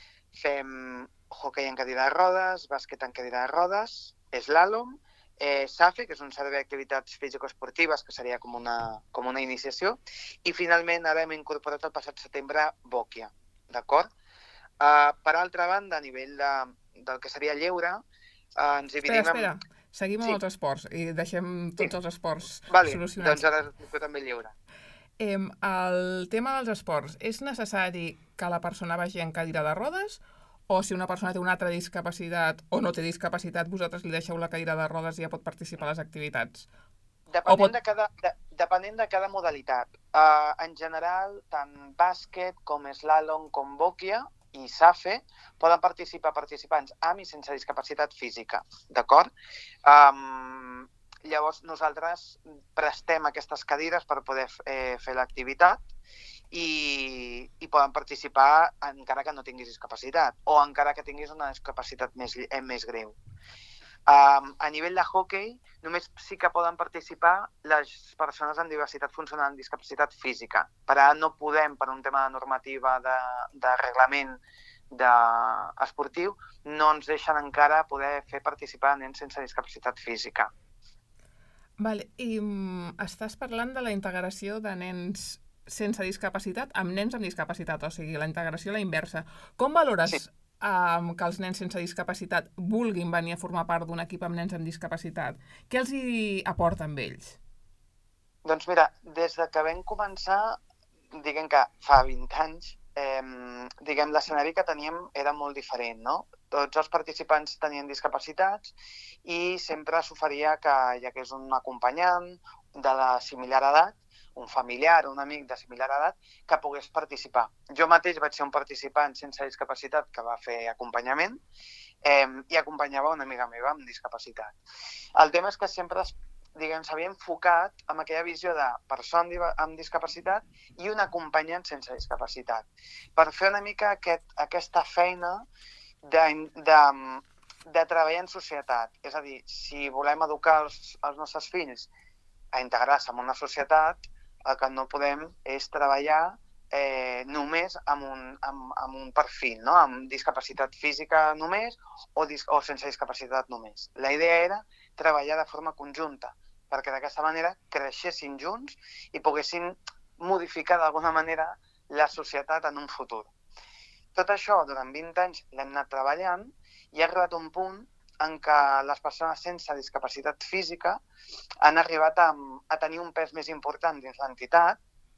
fem hoquei en cadira de rodes, bàsquet en cadira de rodes, eslàlom, eh, SAFE, que és un servei d'activitats físico-esportives, que seria com una, com una iniciació, i finalment ara hem incorporat el passat setembre bòquia, d'acord? Uh, per altra banda, a nivell de, del que seria lleure, uh, ens dividim... Espera, espera, seguim Sí. amb els esports i deixem tots Sí. els esports Vale, solucionats. doncs ara explico també lleure. Eh, el tema dels esports, és necessari que la persona vagi en cadira de rodes o si una persona té una altra discapacitat o no té discapacitat, vosaltres li deixeu la cadira de rodes i ja pot participar a les activitats? Depenent, pot- de cada, de, depenent de cada modalitat. Uh, en general, tant bàsquet com eslàlom com bòquia i SAFE poden participar participants amb i sense discapacitat física, d'acord? Um, llavors, nosaltres prestem aquestes cadires per poder eh, fer l'activitat i, i poden participar encara que no tinguis discapacitat o encara que tinguis una discapacitat més, lle- eh, més greu. Um, a nivell de hoquei, només sí que poden participar les persones amb diversitat funcional, amb discapacitat física. Per ara no podem, per un tema de normativa de, de reglament de esportiu, no ens deixen encara poder fer participar nens sense discapacitat física. Vale, i mm, estàs parlant de la integració de nens sense discapacitat amb nens amb discapacitat, o sigui, la integració a la inversa. Com valores Sí. um, que els nens sense discapacitat vulguin venir a formar part d'un equip amb nens amb discapacitat? Què els hi aporta amb ells? Doncs mira, des de que vam començar, diguem que fa vint anys, eh, diguem, l'escenari que teníem era molt diferent, no? Tots els participants tenien discapacitats i sempre s'oferia que hi hagués un acompanyant de la similar edat, un familiar o un amic de similar edat, que pogués participar. Jo mateix vaig ser un participant sense discapacitat que va fer acompanyament eh, i acompanyava una amiga meva amb discapacitat. El tema és que sempre es diguem, s'havia enfocat amb aquella visió de persona amb diva- amb discapacitat i un acompanyant sense discapacitat, per fer una mica aquest, aquesta feina de, de, de treballar en societat. És a dir, si volem educar els, els nostres fills a integrar-se en una societat, el que no podem és treballar eh, només amb un, amb, amb un perfil, no? Amb discapacitat física només o, dis o sense discapacitat només. La idea era treballar de forma conjunta, perquè d'aquesta manera creixessin junts i poguessin modificar d'alguna manera la societat en un futur. Tot això, durant vint anys, l'hem anat treballant i ha arribat un punt en què les persones sense discapacitat física han arribat a, a tenir un pes més important dins l'entitat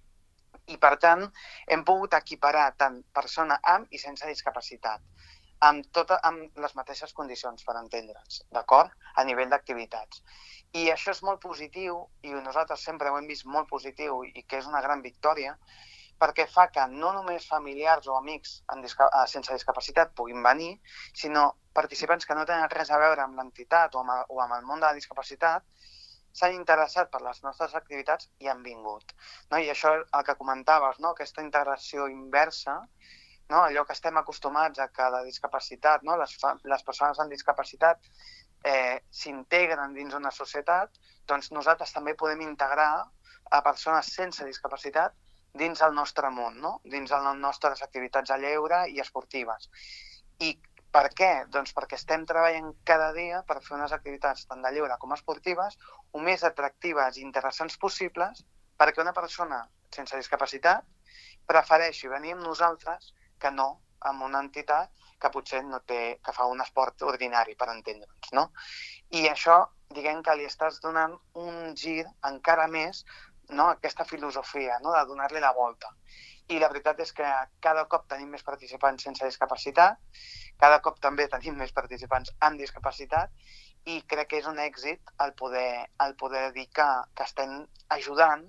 i, per tant, hem pogut equiparar tant persona amb i sense discapacitat, amb, tota, amb les mateixes condicions, per entendre'ns, d'acord? A nivell d'activitats. I això és molt positiu, i nosaltres sempre ho hem vist molt positiu i que és una gran victòria, perquè fa que no només familiars o amics amb disca sense discapacitat puguin venir, sinó participants que no tenen res a veure amb l'entitat o, amb o amb el món de la discapacitat s'han interessat per les nostres activitats i han vingut. No? I això el que comentaves, no? Aquesta integració inversa, no? Allò que estem acostumats a que la discapacitat, no? les, les persones amb discapacitat eh, s'integren dins una societat, doncs nosaltres també podem integrar a persones sense discapacitat dins el nostre món, no? Dins de les nostres activitats a lleure i esportives. I Per què? Doncs perquè estem treballant cada dia per fer unes activitats tant de lleure com esportives o més atractives i interessants possibles perquè una persona sense discapacitat prefereixi venir amb nosaltres que no amb una entitat que potser no té, que fa un esport ordinari, per entendre'ns, no? I això, diguem que li estàs donant un gir encara més, no? Aquesta filosofia, no? De donar-li la volta. I la veritat és que cada cop tenim més participants sense discapacitat, cada cop també tenim més participants amb discapacitat i crec que és un èxit el poder, el poder dir que, que estem ajudant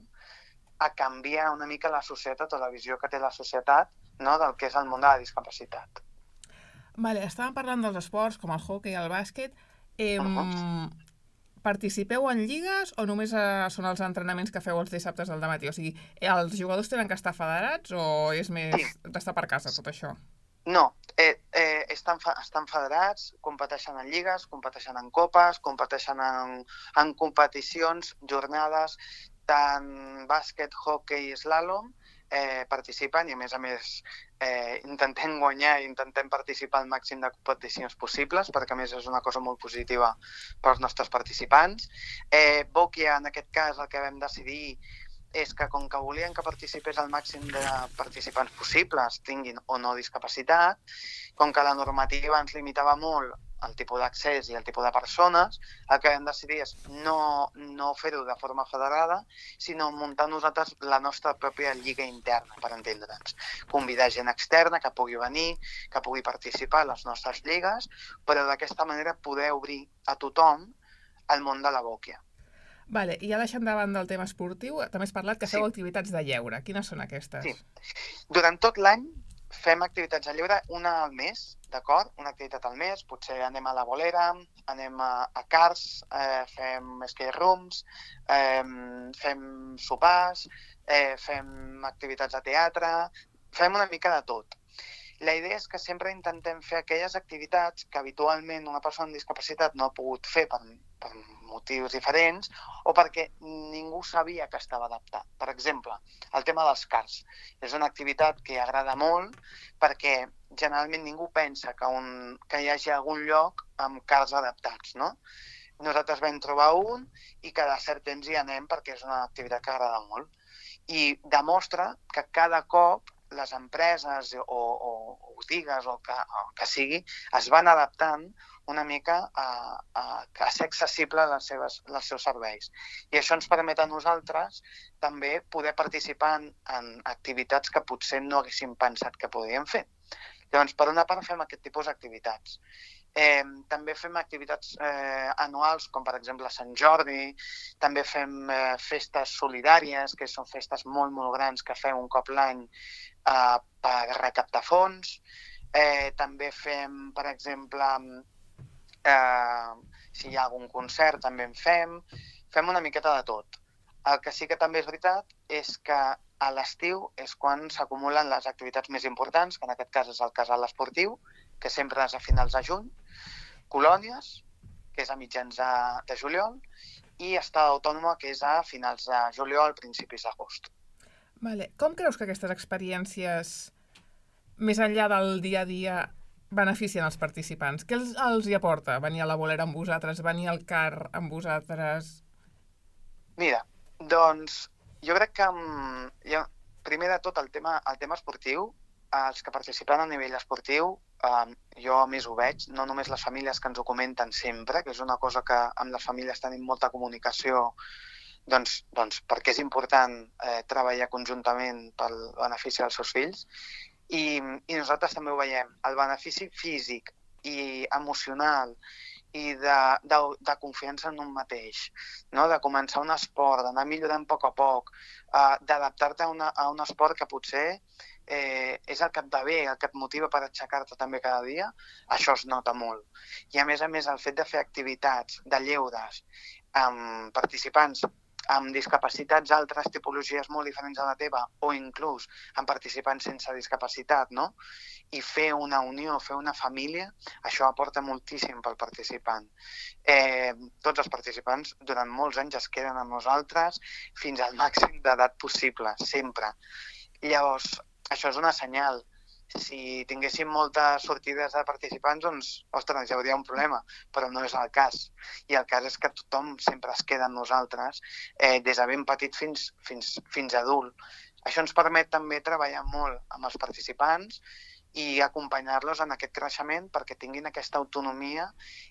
a canviar una mica la societat o la visió que té la societat, no? Del que és el món de la discapacitat. Vale, estàvem parlant dels esports com el hoquei i el bàsquet. Eh, Uh-huh. Participeu en lligues o només eh, són els entrenaments que feu els dissabtes al dematí? O sigui, els jugadors tenen que estar federats o és més Sí. d'estar per casa, tot això? No, eh, eh, estan, fe- estan federats, competeixen en lligues, competeixen en copes, competeixen en, en competicions, jornades, tant bàsquet, hoquei i slalom, eh, participen i a més a més eh, intentem guanyar i intentem participar al màxim de competicions possibles perquè a més és una cosa molt positiva pels nostres participants. Eh, Bòquia, en aquest cas, el que vam decidir és que com que volien que participés el màxim de participants possibles, tinguin o no discapacitat, com que la normativa ens limitava molt el tipus d'accés i el tipus de persones, el que vam decidir és no, no fer-ho de forma federada, sinó muntar nosaltres la nostra pròpia lliga interna, per entendre'ns. Convidar gent externa que pugui venir, que pugui participar a les nostres lligues, però d'aquesta manera poder obrir a tothom el món de la bòquia. Vale, i ja deixant de banda el tema esportiu, també has parlat que feu Sí. activitats de lleure. Quines són aquestes? Sí. Durant tot l'any fem activitats de lleure una al mes, d'acord? Una activitat al mes, potser anem a la bolera, anem a, a cars, eh, fem escape rooms, eh, fem sopars, eh, fem activitats de teatre, fem una mica de tot. La idea és que sempre intentem fer aquelles activitats que habitualment una persona amb discapacitat no ha pogut fer per, per motius diferents o perquè ningú sabia que estava adaptat. Per exemple, el tema dels cars. És una activitat que agrada molt perquè generalment ningú pensa que, un, que hi hagi algun lloc amb cars adaptats, no? Nosaltres vam trobar un i cada cert temps hi anem perquè és una activitat que agrada molt. I demostra que cada cop les empreses o, o, o botigues o que, o que sigui es van adaptant una mica a, a, a ser accessible a les seves, als seus serveis. I això ens permet a nosaltres també poder participar en, en activitats que potser no haguéssim pensat que podíem fer. Llavors, per una part, fem aquest tipus d'activitats. Eh, també fem activitats eh, anuals, com per exemple Sant Jordi, també fem eh, festes solidàries, que són festes molt, molt grans que fem un cop l'any eh, per recaptar fons. Eh, també fem, per exemple, eh, si hi ha algun concert, també en fem. Fem una miqueta de tot. El que sí que també és veritat és que a l'estiu és quan s'acumulen les activitats més importants, que en aquest cas és el casal esportiu, que sempre és a finals de juny, colònies, que és a mitjans de, de juliol, i estada autònoma, que és a finals de juliol, principis d'agost. Vale. Com creus que aquestes experiències, més enllà del dia a dia, beneficien els participants? Què els, els hi aporta venir a la bolera amb vosaltres, venir al car amb vosaltres? Mira, doncs jo crec que ja, primer de tot el tema, el tema esportiu, els que participen a nivell esportiu, eh, jo a més ho veig, no només les famílies que ens ho comenten sempre, que és una cosa que amb les famílies tenim molta comunicació, doncs, doncs perquè és important eh, treballar conjuntament pel benefici dels seus fills, i, i nosaltres també ho veiem, el benefici físic i emocional i de, de, de confiança en un mateix, no? De començar un esport, d'anar millorant a poc a poc, uh, d'adaptar-te a, una, a un esport que potser eh, és el que et va bé, el que et motiva per aixecar-te també cada dia, això es nota molt. I a més a més el fet de fer activitats de lleures amb participants amb discapacitats, altres tipologies molt diferents a la teva, o inclús amb participants sense discapacitat, no? I fer una unió, fer una família, això aporta moltíssim pel participant. Eh, tots els participants durant molts anys es queden amb nosaltres fins al màxim d'edat possible, sempre. Llavors, això és una senyal si tinguéssim moltes sortides de participants, doncs, ostres, hi hauria un problema, però no és el cas. I el cas és que tothom sempre es queda amb nosaltres, eh, des de ben petit fins, fins, fins adult. Això ens permet també treballar molt amb els participants i acompanyar-los en aquest creixement perquè tinguin aquesta autonomia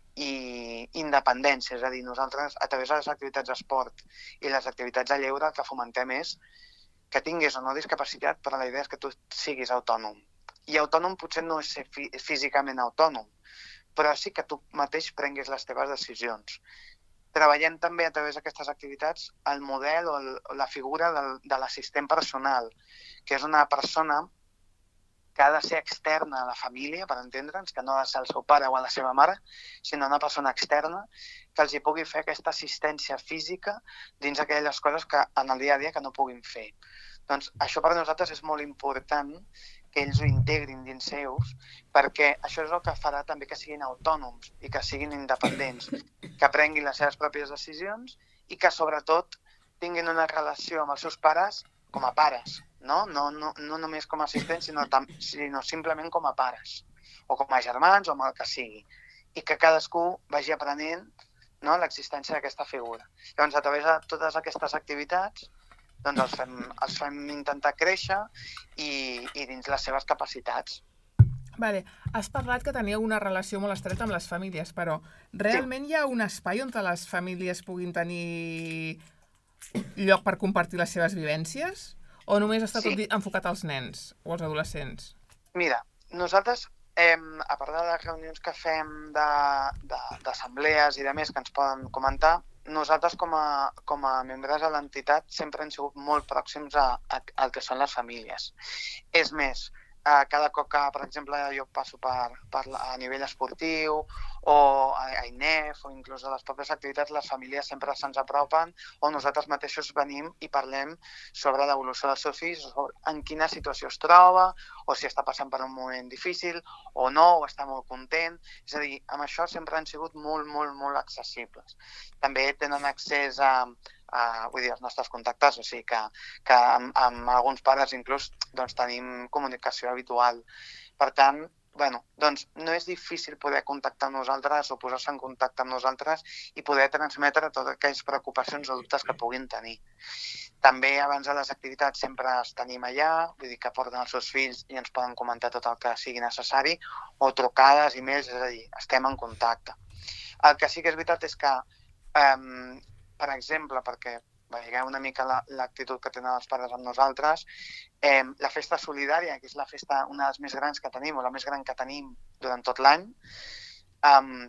i independència. És a dir, nosaltres, a través de les activitats d'esport i les activitats de lleure, el que fomentem és que tinguis o no discapacitat, però la idea és que tu siguis autònom. I autònom potser no és ser fí físicament autònom, però sí que tu mateix prenguis les teves decisions. Treballem també a través d'aquestes activitats el model o, el, o la figura del, de l'assistent personal, que és una persona que ha de ser externa a la família, per entendre'ns, que no ha de ser el seu pare o la seva mare, sinó una persona externa que els hi pugui fer aquesta assistència física dins aquelles coses que en el dia a dia que no puguin fer. Doncs això per nosaltres és molt important que ells ho integrin dins seus, perquè això és el que farà també que siguin autònoms i que siguin independents, que prenguin les seves pròpies decisions i que sobretot tinguin una relació amb els seus pares com a pares, no? No, no, no només com a assistents, sinó, sinó simplement com a pares, o com a germans, o amb el que sigui, i que cadascú vagi aprenent, no, l'existència d'aquesta figura. Llavors, a través de totes aquestes activitats, doncs els fem, els fem intentar créixer i, i dins les seves capacitats. Vale. Has parlat que teníeu una relació molt estreta amb les famílies, però realment sí. Hi ha un espai on les famílies puguin tenir lloc per compartir les seves vivències? O només està tot sí. enfocat als nens o als adolescents? Mira, nosaltres, eh, a part de les reunions que fem d'assemblees i de més que ens poden comentar, nosaltres com a, com a membres de l'entitat sempre hem sigut molt pròxims a, a, al que són les famílies. És més, eh, cada cop que, per exemple, jo passo per, per a nivell esportiu o a, a I N E F o inclús a les pròpies activitats, les famílies sempre se'ns apropen o nosaltres mateixos venim i parlem sobre l'evolució dels seus fills, en quina situació es troba o si està passant per un moment difícil o no, o està molt content. És a dir, amb això sempre han sigut molt, molt, molt accessibles. També tenen accés a, a vull dir, els nostres contactes, o sigui que, que amb, amb alguns pares inclús doncs, tenim comunicació habitual. Per tant, bueno, doncs no és difícil poder contactar amb nosaltres o posar-se en contacte amb nosaltres i poder transmetre totes aquelles preocupacions o dubtes que puguin tenir. També abans de les activitats sempre els tenim allà, vull dir que porten els seus fills i ens poden comentar tot el que sigui necessari, o trucades, e-mails, és a dir, estem en contacte. El que sí que és veritat és que, um, per exemple, perquè veieu una mica l'actitud que tenen els pares amb nosaltres, eh, la festa solidària, que és la festa, una de les més grans que tenim, o la més gran que tenim durant tot l'any, um,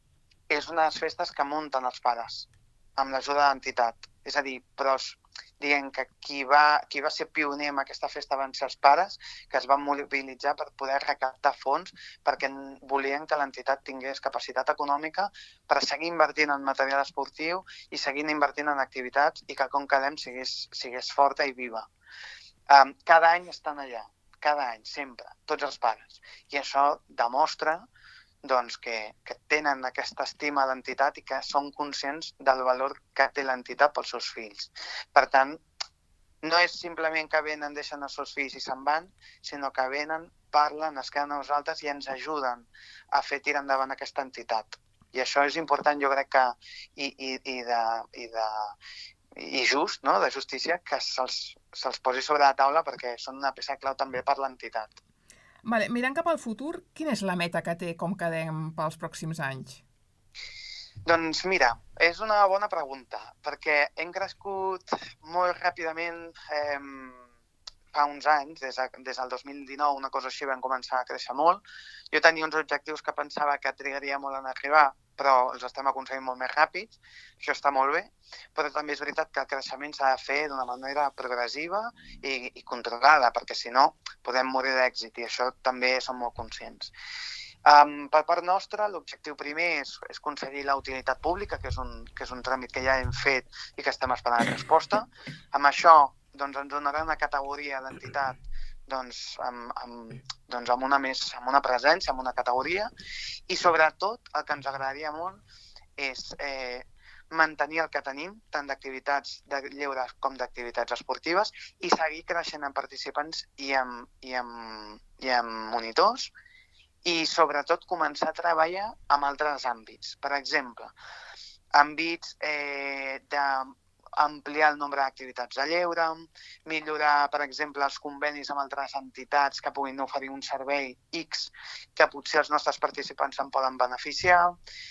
és una de les festes que munten els pares, amb l'ajuda de l'entitat. És a dir, però diguem que qui va, qui va ser pioner en aquesta festa van ser els pares, que es van mobilitzar per poder recaptar fons perquè volien que l'entitat tingués capacitat econòmica per seguir invertint en material esportiu i seguir invertint en activitats i que com quedem sigués, sigués forta i viva. Um, cada any estan allà, cada any, sempre, tots els pares. I això demostra doncs, que, que tenen aquesta estima a l'entitat i que són conscients del valor que té l'entitat pels seus fills. Per tant, no és simplement que venen, deixen els seus fills i se'n van, sinó que venen, parlen, es queden a nosaltres i ens ajuden a fer tirar endavant aquesta entitat. I això és important, jo crec que, i, i, i, de, i, de, i just, no? De justícia, que se'ls se'ls posi sobre la taula perquè són una peça clau també per l'entitat. Vale, mirant cap al futur, quina és la meta que té com quedem pels pròxims anys? Doncs mira, és una bona pregunta, perquè hem crescut molt ràpidament eh, fa uns anys, des, de, des del dos mil dinou, una cosa així, vam començar a créixer molt. Jo tenia uns objectius que pensava que trigaria molt en arribar, però els estem aconseguint molt més ràpids, això està molt bé, però també és veritat que el creixement s'ha de fer d'una manera progressiva i, i controlada, perquè si no podem morir d'èxit i això també som molt conscients. Um, per part nostra, l'objectiu primer és, és aconseguir la utilitat pública, que és, un, que és un tràmit que ja hem fet i que estem esperant resposta. Amb això doncs, ens donarà una categoria d'entitat doncs, amb, amb, doncs, amb, una més, amb una presència, amb una categoria, i sobretot el que ens agradaria molt és eh, mantenir el que tenim, tant d'activitats de lleure com d'activitats esportives, i seguir creixent en participants i en, i en, i en monitors, i sobretot començar a treballar amb altres àmbits. Per exemple, àmbits eh, d'ampliar el nombre d'activitats de lleure, millorar, per exemple, els convenis amb altres entitats que puguin oferir un servei X que potser els nostres participants se'n poden beneficiar,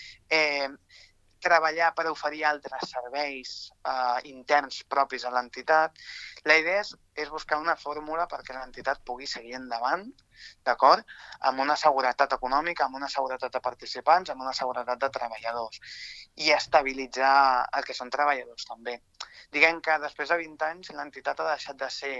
eh, treballar per oferir altres serveis eh, interns propis a l'entitat. La idea és, és buscar una fórmula perquè l'entitat pugui seguir endavant, d'acord? Amb una seguretat econòmica, amb una seguretat de participants, amb una seguretat de treballadors i estabilitzar el que són treballadors també. Diguem que després de vint anys l'entitat ha deixat de ser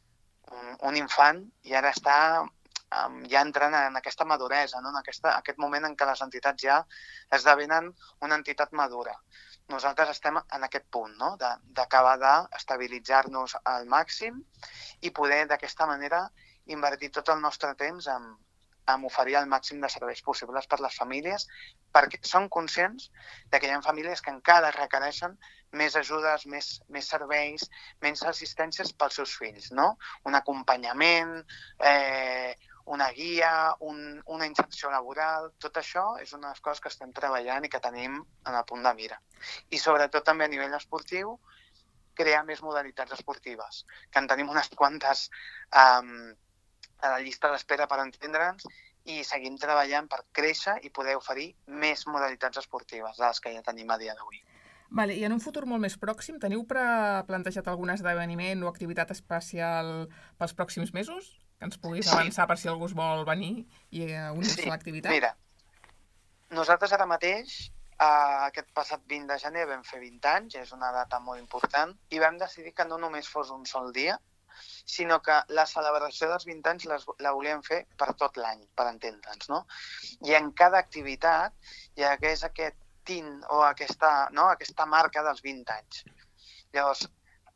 un, un infant i ara està Um, ja entrant en aquesta maduresa, no? en aquesta, aquest moment en què les entitats ja esdevenen una entitat madura. Nosaltres estem en aquest punt, no? d'acabar d'estabilitzar-nos al màxim i poder d'aquesta manera invertir tot el nostre temps en, en oferir el màxim de serveis possibles per les famílies, perquè som conscients de que hi ha famílies que encara requereixen més ajudes, més, més serveis, menys assistències pels seus fills, no? Un acompanyament, eh, una guia, un, una inserció laboral, tot això és una de les coses que estem treballant i que tenim en el punt de mira. I sobretot també a nivell esportiu, crear més modalitats esportives, que en tenim unes quantes um, a la llista d'espera per entendre'ns i seguim treballant per créixer i poder oferir més modalitats esportives de les que ja tenim a dia d'avui. Vale, i en un futur molt més pròxim, teniu plantejat algun esdeveniment o activitat especial pels pròxims mesos? Que ens puguis sí. avançar per si algú es vol venir i unir-se sí. a l'activitat? Mira, nosaltres ara mateix, eh, aquest passat vint de gener vam fer vint anys, és una data molt important, i vam decidir que no només fos un sol dia, sinó que la celebració dels vint anys les, la volíem fer per tot l'any, per entendre'ns, no? I en cada activitat hi hagués aquest tint o aquesta, no? aquesta marca dels vint anys. Llavors,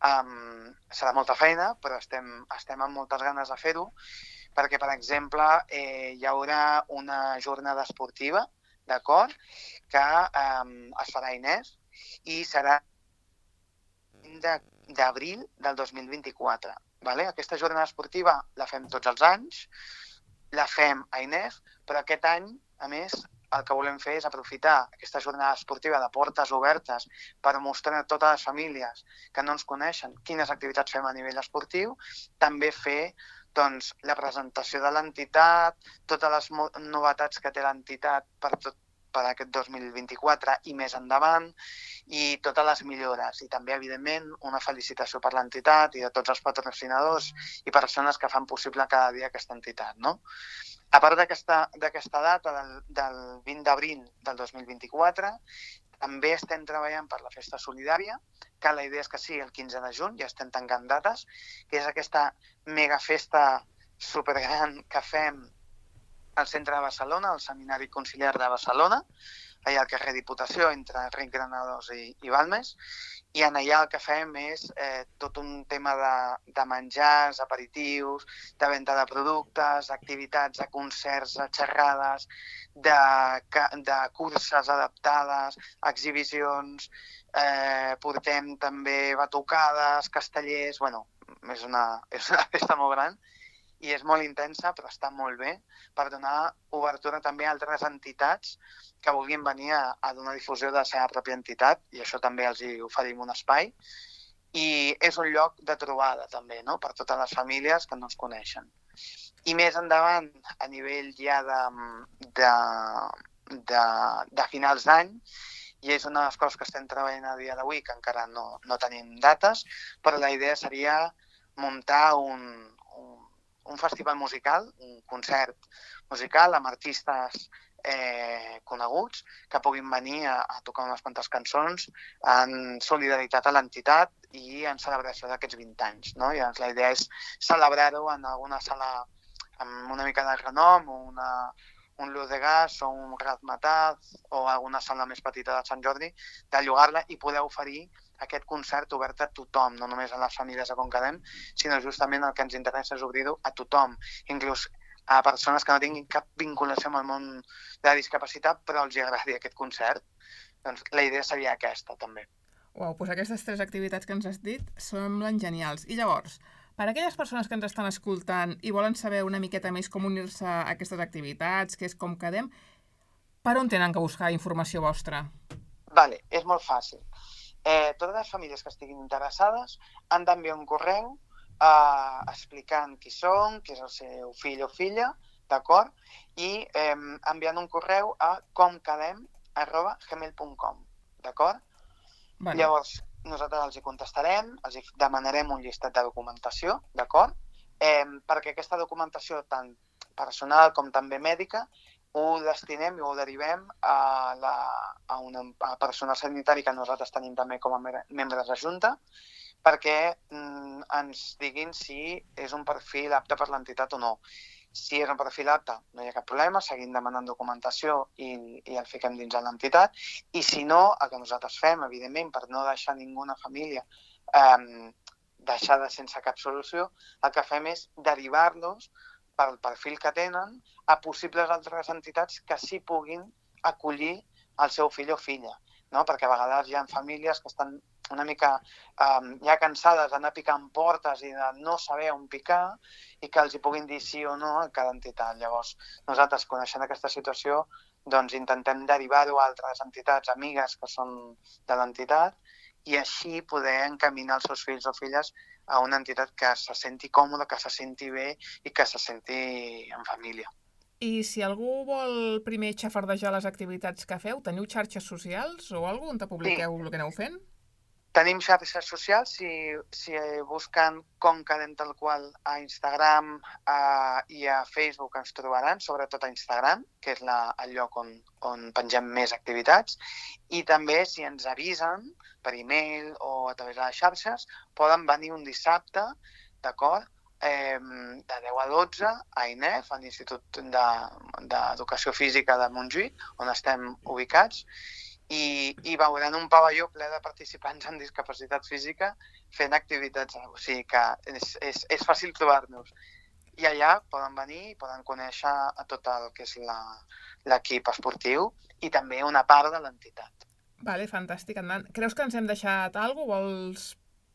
Um, serà molta feina, però estem, estem amb moltes ganes de fer-ho, perquè, per exemple, eh, hi haurà una jornada esportiva, d'acord, que um, es farà a Inés i serà d'abril del dos mil vint-i-quatre. Vale? Aquesta jornada esportiva la fem tots els anys, la fem a Inés, però aquest any, a més, el que volem fer és aprofitar aquesta jornada esportiva de portes obertes per mostrar a totes les famílies que no ens coneixen quines activitats fem a nivell esportiu, també fer doncs, la presentació de l'entitat, totes les novetats que té l'entitat per, tot, per aquest dos mil vint-i-quatre i més endavant, i totes les millores. I també, evidentment, una felicitació per l'entitat i de tots els patrocinadors i persones que fan possible cada dia aquesta entitat, no? A part d'aquesta data del, del vint d'abril del dos mil vint-i-quatre, també estem treballant per la festa solidària, que la idea és que sigui el quinze de juny, ja estem tancant dates, que és aquesta megafesta supergran que fem al centre de Barcelona, al Seminari Conciliar de Barcelona, allà al carrer Diputació, entre Ric Granados i, i Balmes, i en allà el que fem és eh, tot un tema de, de menjars, aperitius, de venda de productes, activitats, de concerts, de xerrades, de, de curses adaptades, exhibicions, eh, portem també batucades, castellers, bueno, és una, és una festa molt gran i és molt intensa, però està molt bé per donar obertura també a altres entitats que vulguin venir a, a donar difusió de la seva pròpia entitat, i això també els hi oferim un espai. I és un lloc de trobada també, no?, per totes les famílies que no ens coneixen. I més endavant, a nivell ja de, de, de, de finals d'any, i és una de les coses que estem treballant a dia d'avui, que encara no, no tenim dates, però la idea seria muntar un, un, un festival musical, un concert musical amb artistes eh, coneguts que puguin venir a, a tocar unes quantes cançons en solidaritat a l'entitat i en celebració d'aquests vint anys, no? I doncs la idea és celebrar-ho en alguna sala amb una mica de renom, o una, un Luz de Gas o un Razmataz o alguna sala més petita de Sant Jordi, de llogar-la i poder oferir aquest concert obert a tothom, no només a les famílies de Concadem, sinó justament el que ens interessa és obrir-ho a tothom, inclús a persones que no tinguin cap vinculació amb el món de la discapacitat, però els agradi aquest concert. doncs la idea seria aquesta, també. Uau, doncs aquestes tres activitats que ens has dit semblen genials. I llavors, per a aquelles persones que ens estan escoltant i volen saber una miqueta més com unir-se a aquestes activitats, què és Com Quedem, per on tenen que buscar informació vostra? Vale, és molt fàcil. Eh, totes les famílies que estiguin interessades han d'enviar un correu eh, explicant qui són, qui és el seu fill o filla, d'acord? I eh, enviant un correu a comquedem arroba gmail punt com, d'acord? Vale. Llavors, nosaltres els hi contestarem, els hi demanarem un llistat de documentació, d'acord? Eh, perquè aquesta documentació, tant personal com també mèdica, ho destinem i ho derivem a, la, a una a personal sanitari que nosaltres tenim també com a membres de Junta, perquè mm, ens diguin si és un perfil apte per l'entitat o no. Si és un perfil apte, no hi ha cap problema, seguim demanant documentació i, i el fiquem dins de l'entitat. I si no, el que nosaltres fem, evidentment, per no deixar ninguna família eh, deixada sense cap solució, el que fem és derivar-los pel perfil que tenen a possibles altres entitats que sí puguin acollir el seu fill o filla, no? Perquè a vegades hi ha famílies que estan una mica um, ja cansades d'anar picant portes i de no saber on picar i que els hi puguin dir sí o no a cada entitat. Llavors, nosaltres, coneixent aquesta situació, doncs intentem derivar-ho a altres entitats amigues que són de l'entitat i així poder encaminar els seus fills o filles a una entitat que se senti còmoda, que se senti bé i que se senti en família. I si algú vol primer xafardejar les activitats que feu, teniu xarxes socials o alguna cosa on te publiqueu sí. el que aneu fent? Tenim xarxes socials, si, si busquen Com Quedem tal qual a Instagram uh, i a Facebook ens trobaran, sobretot a Instagram, que és la, el lloc on, on pengem més activitats, i també si ens avisen per e-mail o a través de les xarxes, poden venir un dissabte, d'acord, eh, de deu a dotze a I N E F, a l'Institut d'Educació Física de Montjuïc, on estem ubicats, i, i veuran un pavelló ple de participants amb discapacitat física fent activitats. O sigui que és, és, és fàcil trobar-nos. I allà poden venir i poden conèixer a tot el que és l'equip esportiu i també una part de l'entitat. Vale, fantàstic, endavant. Creus que ens hem deixat alguna cosa? Vols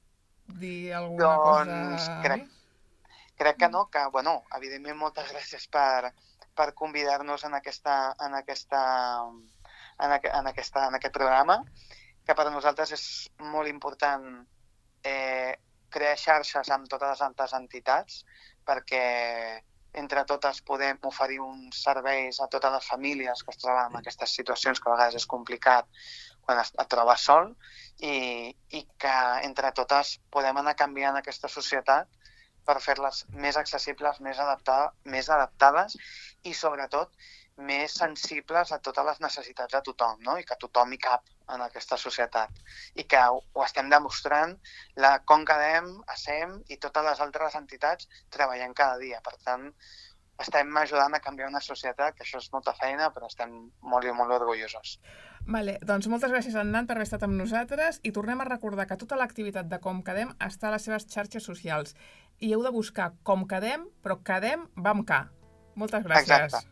dir alguna doncs, cosa? Crec, crec que no, que, bueno, evidentment moltes gràcies per, per convidar-nos en aquesta... En aquesta En, aqu en, aquesta, en aquest programa, que per a nosaltres és molt important eh, crear xarxes amb totes les altres entitats, perquè entre totes podem oferir uns serveis a totes les famílies que es troben en aquestes situacions, que a vegades és complicat quan es, et trobes sol, i, i que entre totes podem anar canviant aquesta societat per fer-les més accessibles, més, adaptada, més adaptades i, sobretot, més sensibles a totes les necessitats de tothom, no? I que tothom hi cap en aquesta societat. I que ho, ho estem demostrant la Com Quedem, A S E M i totes les altres entitats treballant cada dia. Per tant, estem ajudant a canviar una societat, que això és molta feina, però estem molt i molt orgullosos. Vale, doncs moltes gràcies, Anand, per haver estat amb nosaltres i tornem a recordar que tota l'activitat de Com Quedem està a les seves xarxes socials i heu de buscar Com Quedem, però Quedem va amb K. Moltes gràcies. Exacte.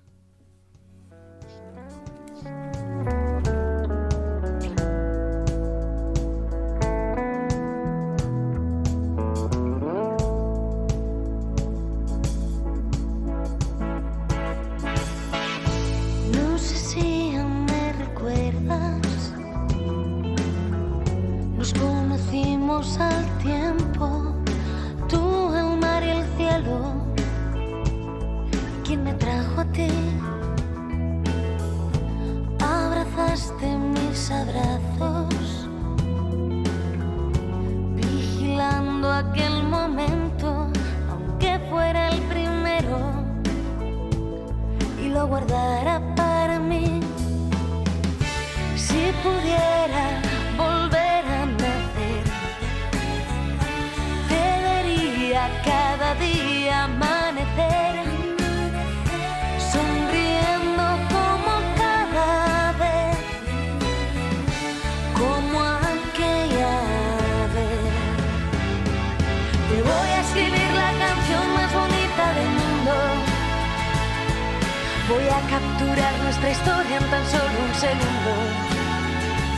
Al tiempo, tú, el mar y el cielo, ¿quién me trajo a ti? Abrazaste mis abrazos, vigilando aquel momento, aunque fuera el primero, y lo guardara para mí. Si pudiera volver a nacer, cada día amanecer, sonriendo como cada vez, como aquella vez. Te voy a escribir la canción más bonita del mundo, voy a capturar nuestra historia en tan solo un segundo.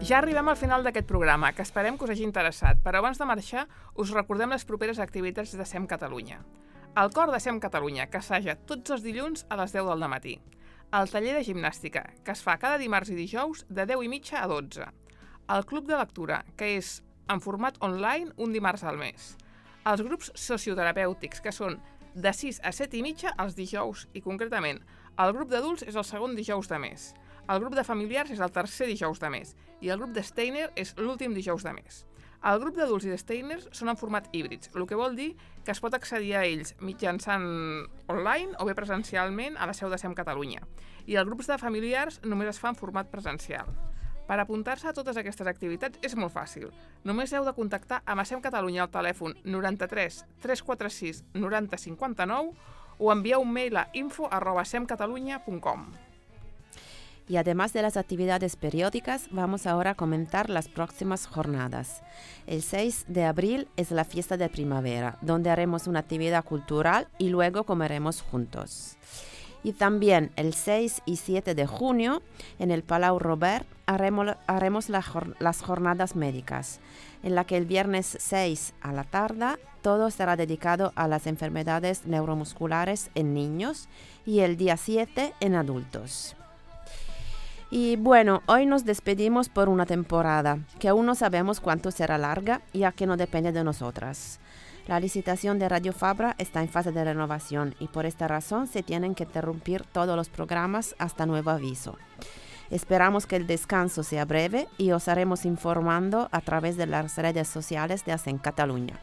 Ja arribem al final d'aquest programa, que esperem que us hagi interessat, però abans de marxar us recordem les properes activitats de SEM Catalunya. El cor de SEM Catalunya, que assaja tots els dilluns a les deu del matí. El taller de gimnàstica, que es fa cada dimarts i dijous de deu i mitja a dotze. El club de lectura, que és en format online un dimarts al mes. Els grups socioterapèutics, que són de sis a set i mitja els dijous, i concretament, el grup d'adults és el segon dijous de mes. El grup de familiars és el tercer dijous de mes i el grup de Steiner és l'últim dijous de mes. El grup d'adults i de Steiner són en format híbrids, el que vol dir que es pot accedir a ells mitjançant online o bé presencialment a la seu de SEM Catalunya. I els grups de familiars només es fa en format presencial. Per apuntar-se a totes aquestes activitats és molt fàcil. Només heu de contactar amb SEM Catalunya al telèfon noranta-tres tres quatre sis noranta cinquanta-nou o enviar un mail a info arroba semcatalunya punt com. Y además de las actividades periódicas, vamos ahora a comentar las próximas jornadas. El seis de abril es la fiesta de primavera, donde haremos una actividad cultural y luego comeremos juntos. Y también el seis y siete de junio, en el Palau Robert, haremos, haremos la, las jornadas médicas, en la que el viernes seis a la tarde todo será dedicado a las enfermedades neuromusculares en niños y el día siete en adultos. Y bueno, hoy nos despedimos por una temporada, que aún no sabemos cuánto será larga, ya que no depende de nosotras. La licitación de Radio Fabra está en fase de renovación y por esta razón se tienen que interrumpir todos los programas hasta nuevo aviso. Esperamos que el descanso sea breve y os haremos informando a través de las redes sociales de SEM Catalunya.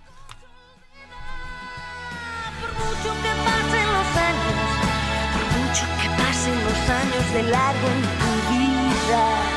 Por mucho que pasen los años, por mucho que pasen los años de largo en tu vida.